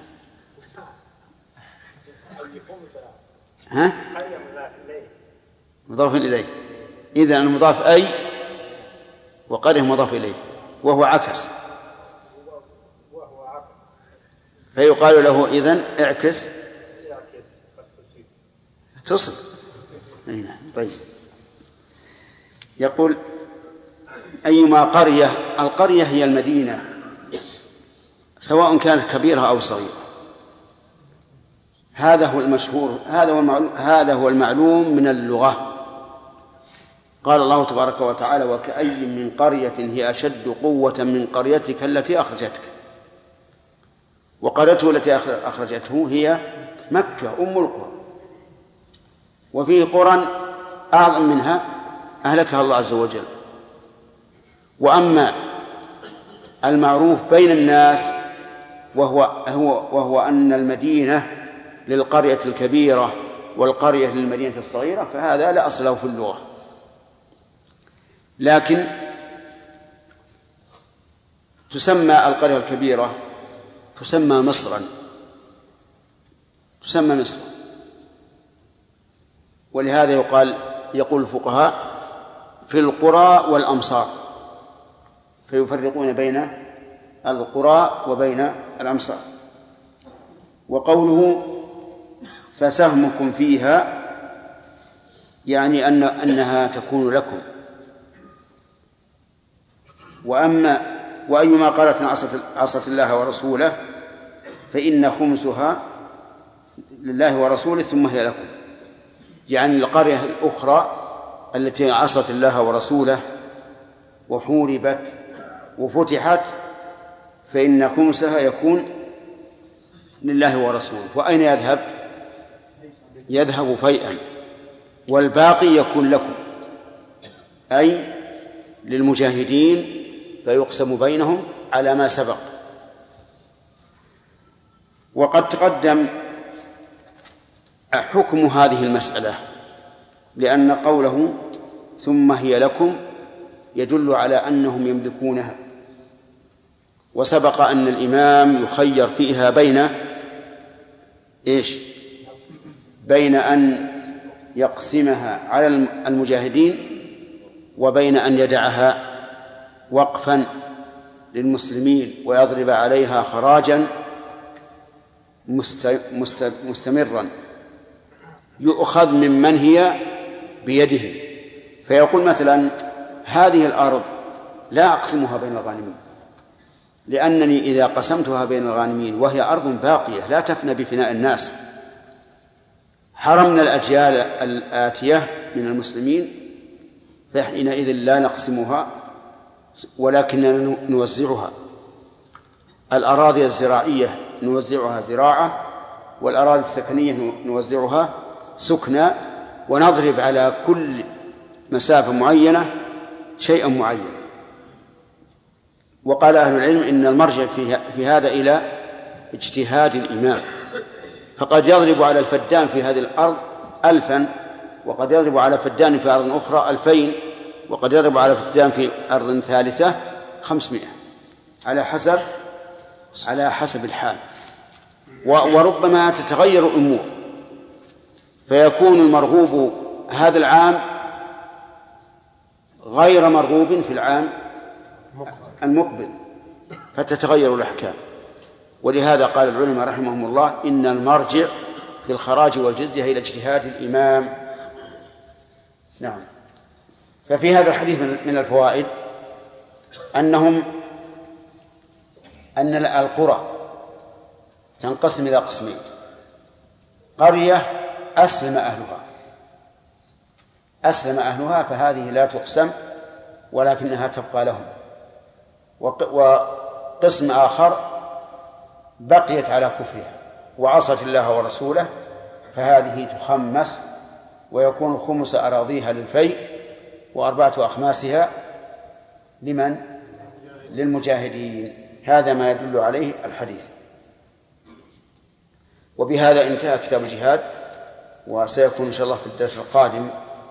ها؟ قرية مضاف إليه. مضاف إليه. إذن المضاف أي وقرية مضاف إليه، وهو عكس. وهو عكس. فيقال له إذن اعكس تصل. طيب، يقول أيما قرية. القرية هي المدينة، سواء كانت كبيرة أو صغيرة. هذا هو المشهور، هذا هو المعلوم, هذا هو المعلوم من اللغة. قال الله تبارك وتعالى: وكأي من قرية هي أشد قوة من قريتك التي أخرجتك. وقريته التي أخرجته هي مكة أم القرى، وفيه قرى أعظم منها أهلكها الله عز وجل. وأما المعروف بين الناس وهو, هو وهو أن المدينة للقرية الكبيرة والقرية للمدينة الصغيرة، فهذا لا أصل له في اللغة. لكن تسمى القرية الكبيرة تسمى مصرا، تسمى مصر. ولهذا يقال يقول الفقهاء في القرى والأمصار، فيفرقون بين القرى وبين الأمصار. وقوله فسهمكم فيها يعني أن أنها تكون لكم. وأما وأيما قالت عصت, عصت الله ورسوله فإن خمسها لله ورسوله ثم هي لكم. يعني القرية الأخرى التي عصت الله ورسوله وحوربت وفتحت فإن خمسها يكون لله ورسوله. وأين يذهب؟ يذهب فيئا، والباقي يكون لكم، أي للمجاهدين، فيقسم بينهم على ما سبق. وقد تقدم حكم هذه المسألة، لأن قوله ثم هي لكم يدل على أنهم يملكونها. وسبق أن الإمام يخير فيها بين إيش؟ بين أن يقسمها على المجاهدين وبين أن يدعها وقفا للمسلمين ويضرب عليها خراجا مستمرا يؤخذ ممن هي بيده. فيقول مثلا: هذه الأرض لا أقسمها بين الغانمين، لأنني إذا قسمتها بين الغانمين وهي أرض باقية لا تفنى بفناء الناس، حرمنا الأجيال الآتية من المسلمين فحينئذ لا نقسمها ولكننا نوزعها. الأراضي الزراعية نوزعها زراعة، والأراضي السكنية نوزعها سكنى، ونضرب على كل مسافة معينة شيئا معين. وقال أهل العلم إن المرجع في هذا إلى اجتهاد الإمام، فقد يضرب على الفدان في هذه الأرض ألفا، وقد يضرب على فدان في أرض أخرى ألفين، وقد يضرب على فدان في أرض ثالثة خمسمائة، على حسب على حسب الحال. وربما تتغير الأمور، فيكون المرغوب هذا العام غير مرغوب في العام المقبل، فتتغير الأحكام. ولهذا قال العلماء رحمهم الله إن المرجع في الخراج والجزية إلى اجتهاد الإمام. نعم. ففي هذا الحديث من الفوائد أنهم أن القرى تنقسم إلى قسمين: قرية أسلم أهلها أسلم أهلها فهذه لا تقسم ولكنها تبقى لهم، وقسم آخر بقيت على كفرها وعصت الله ورسوله فهذه تخمس، ويكون خمس أراضيها للفيء وأربعة أخماسها لمن؟ للمجاهدين. هذا ما يدل عليه الحديث. وبهذا انتهى كتاب الجهاد، وسيكون إن شاء الله في الدرس القادم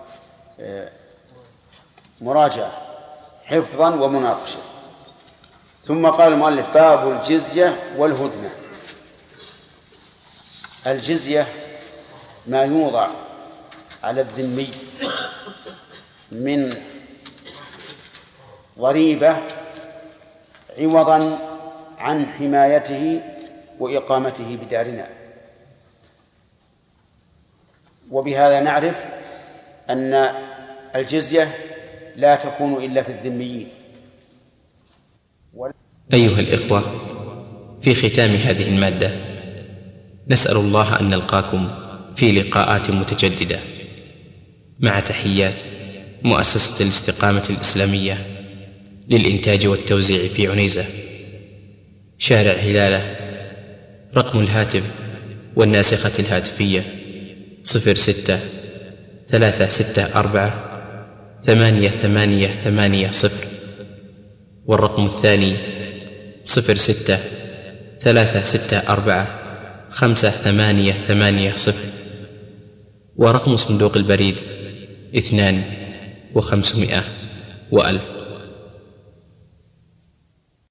مراجعة حفظا ومناقشة. ثم قال المؤلف: باب الجزية والهدنة. الجزية ما يوضع على الذمي من ضريبة عوضا عن حمايته وإقامته بدارنا. وبهذا نعرف أن الجزية لا تكون إلا في الذميين. أيها الإخوة، في ختام هذه المادة نسأل الله أن نلقاكم في لقاءات متجددة، مع تحيات مؤسسة الاستقامة الإسلامية للإنتاج والتوزيع في عنيزة، شارع هلالة. رقم الهاتف والناسخة الهاتفية صفر ستة ثلاثة ستة أربعة ثمانية ثمانية ثمانية صفر، والرقم الثاني صفر ستة ثلاثة ستة أربعة خمسة ثمانية ثمانية صفر، ورقم صندوق البريد اثنان وخمسمائة وألف.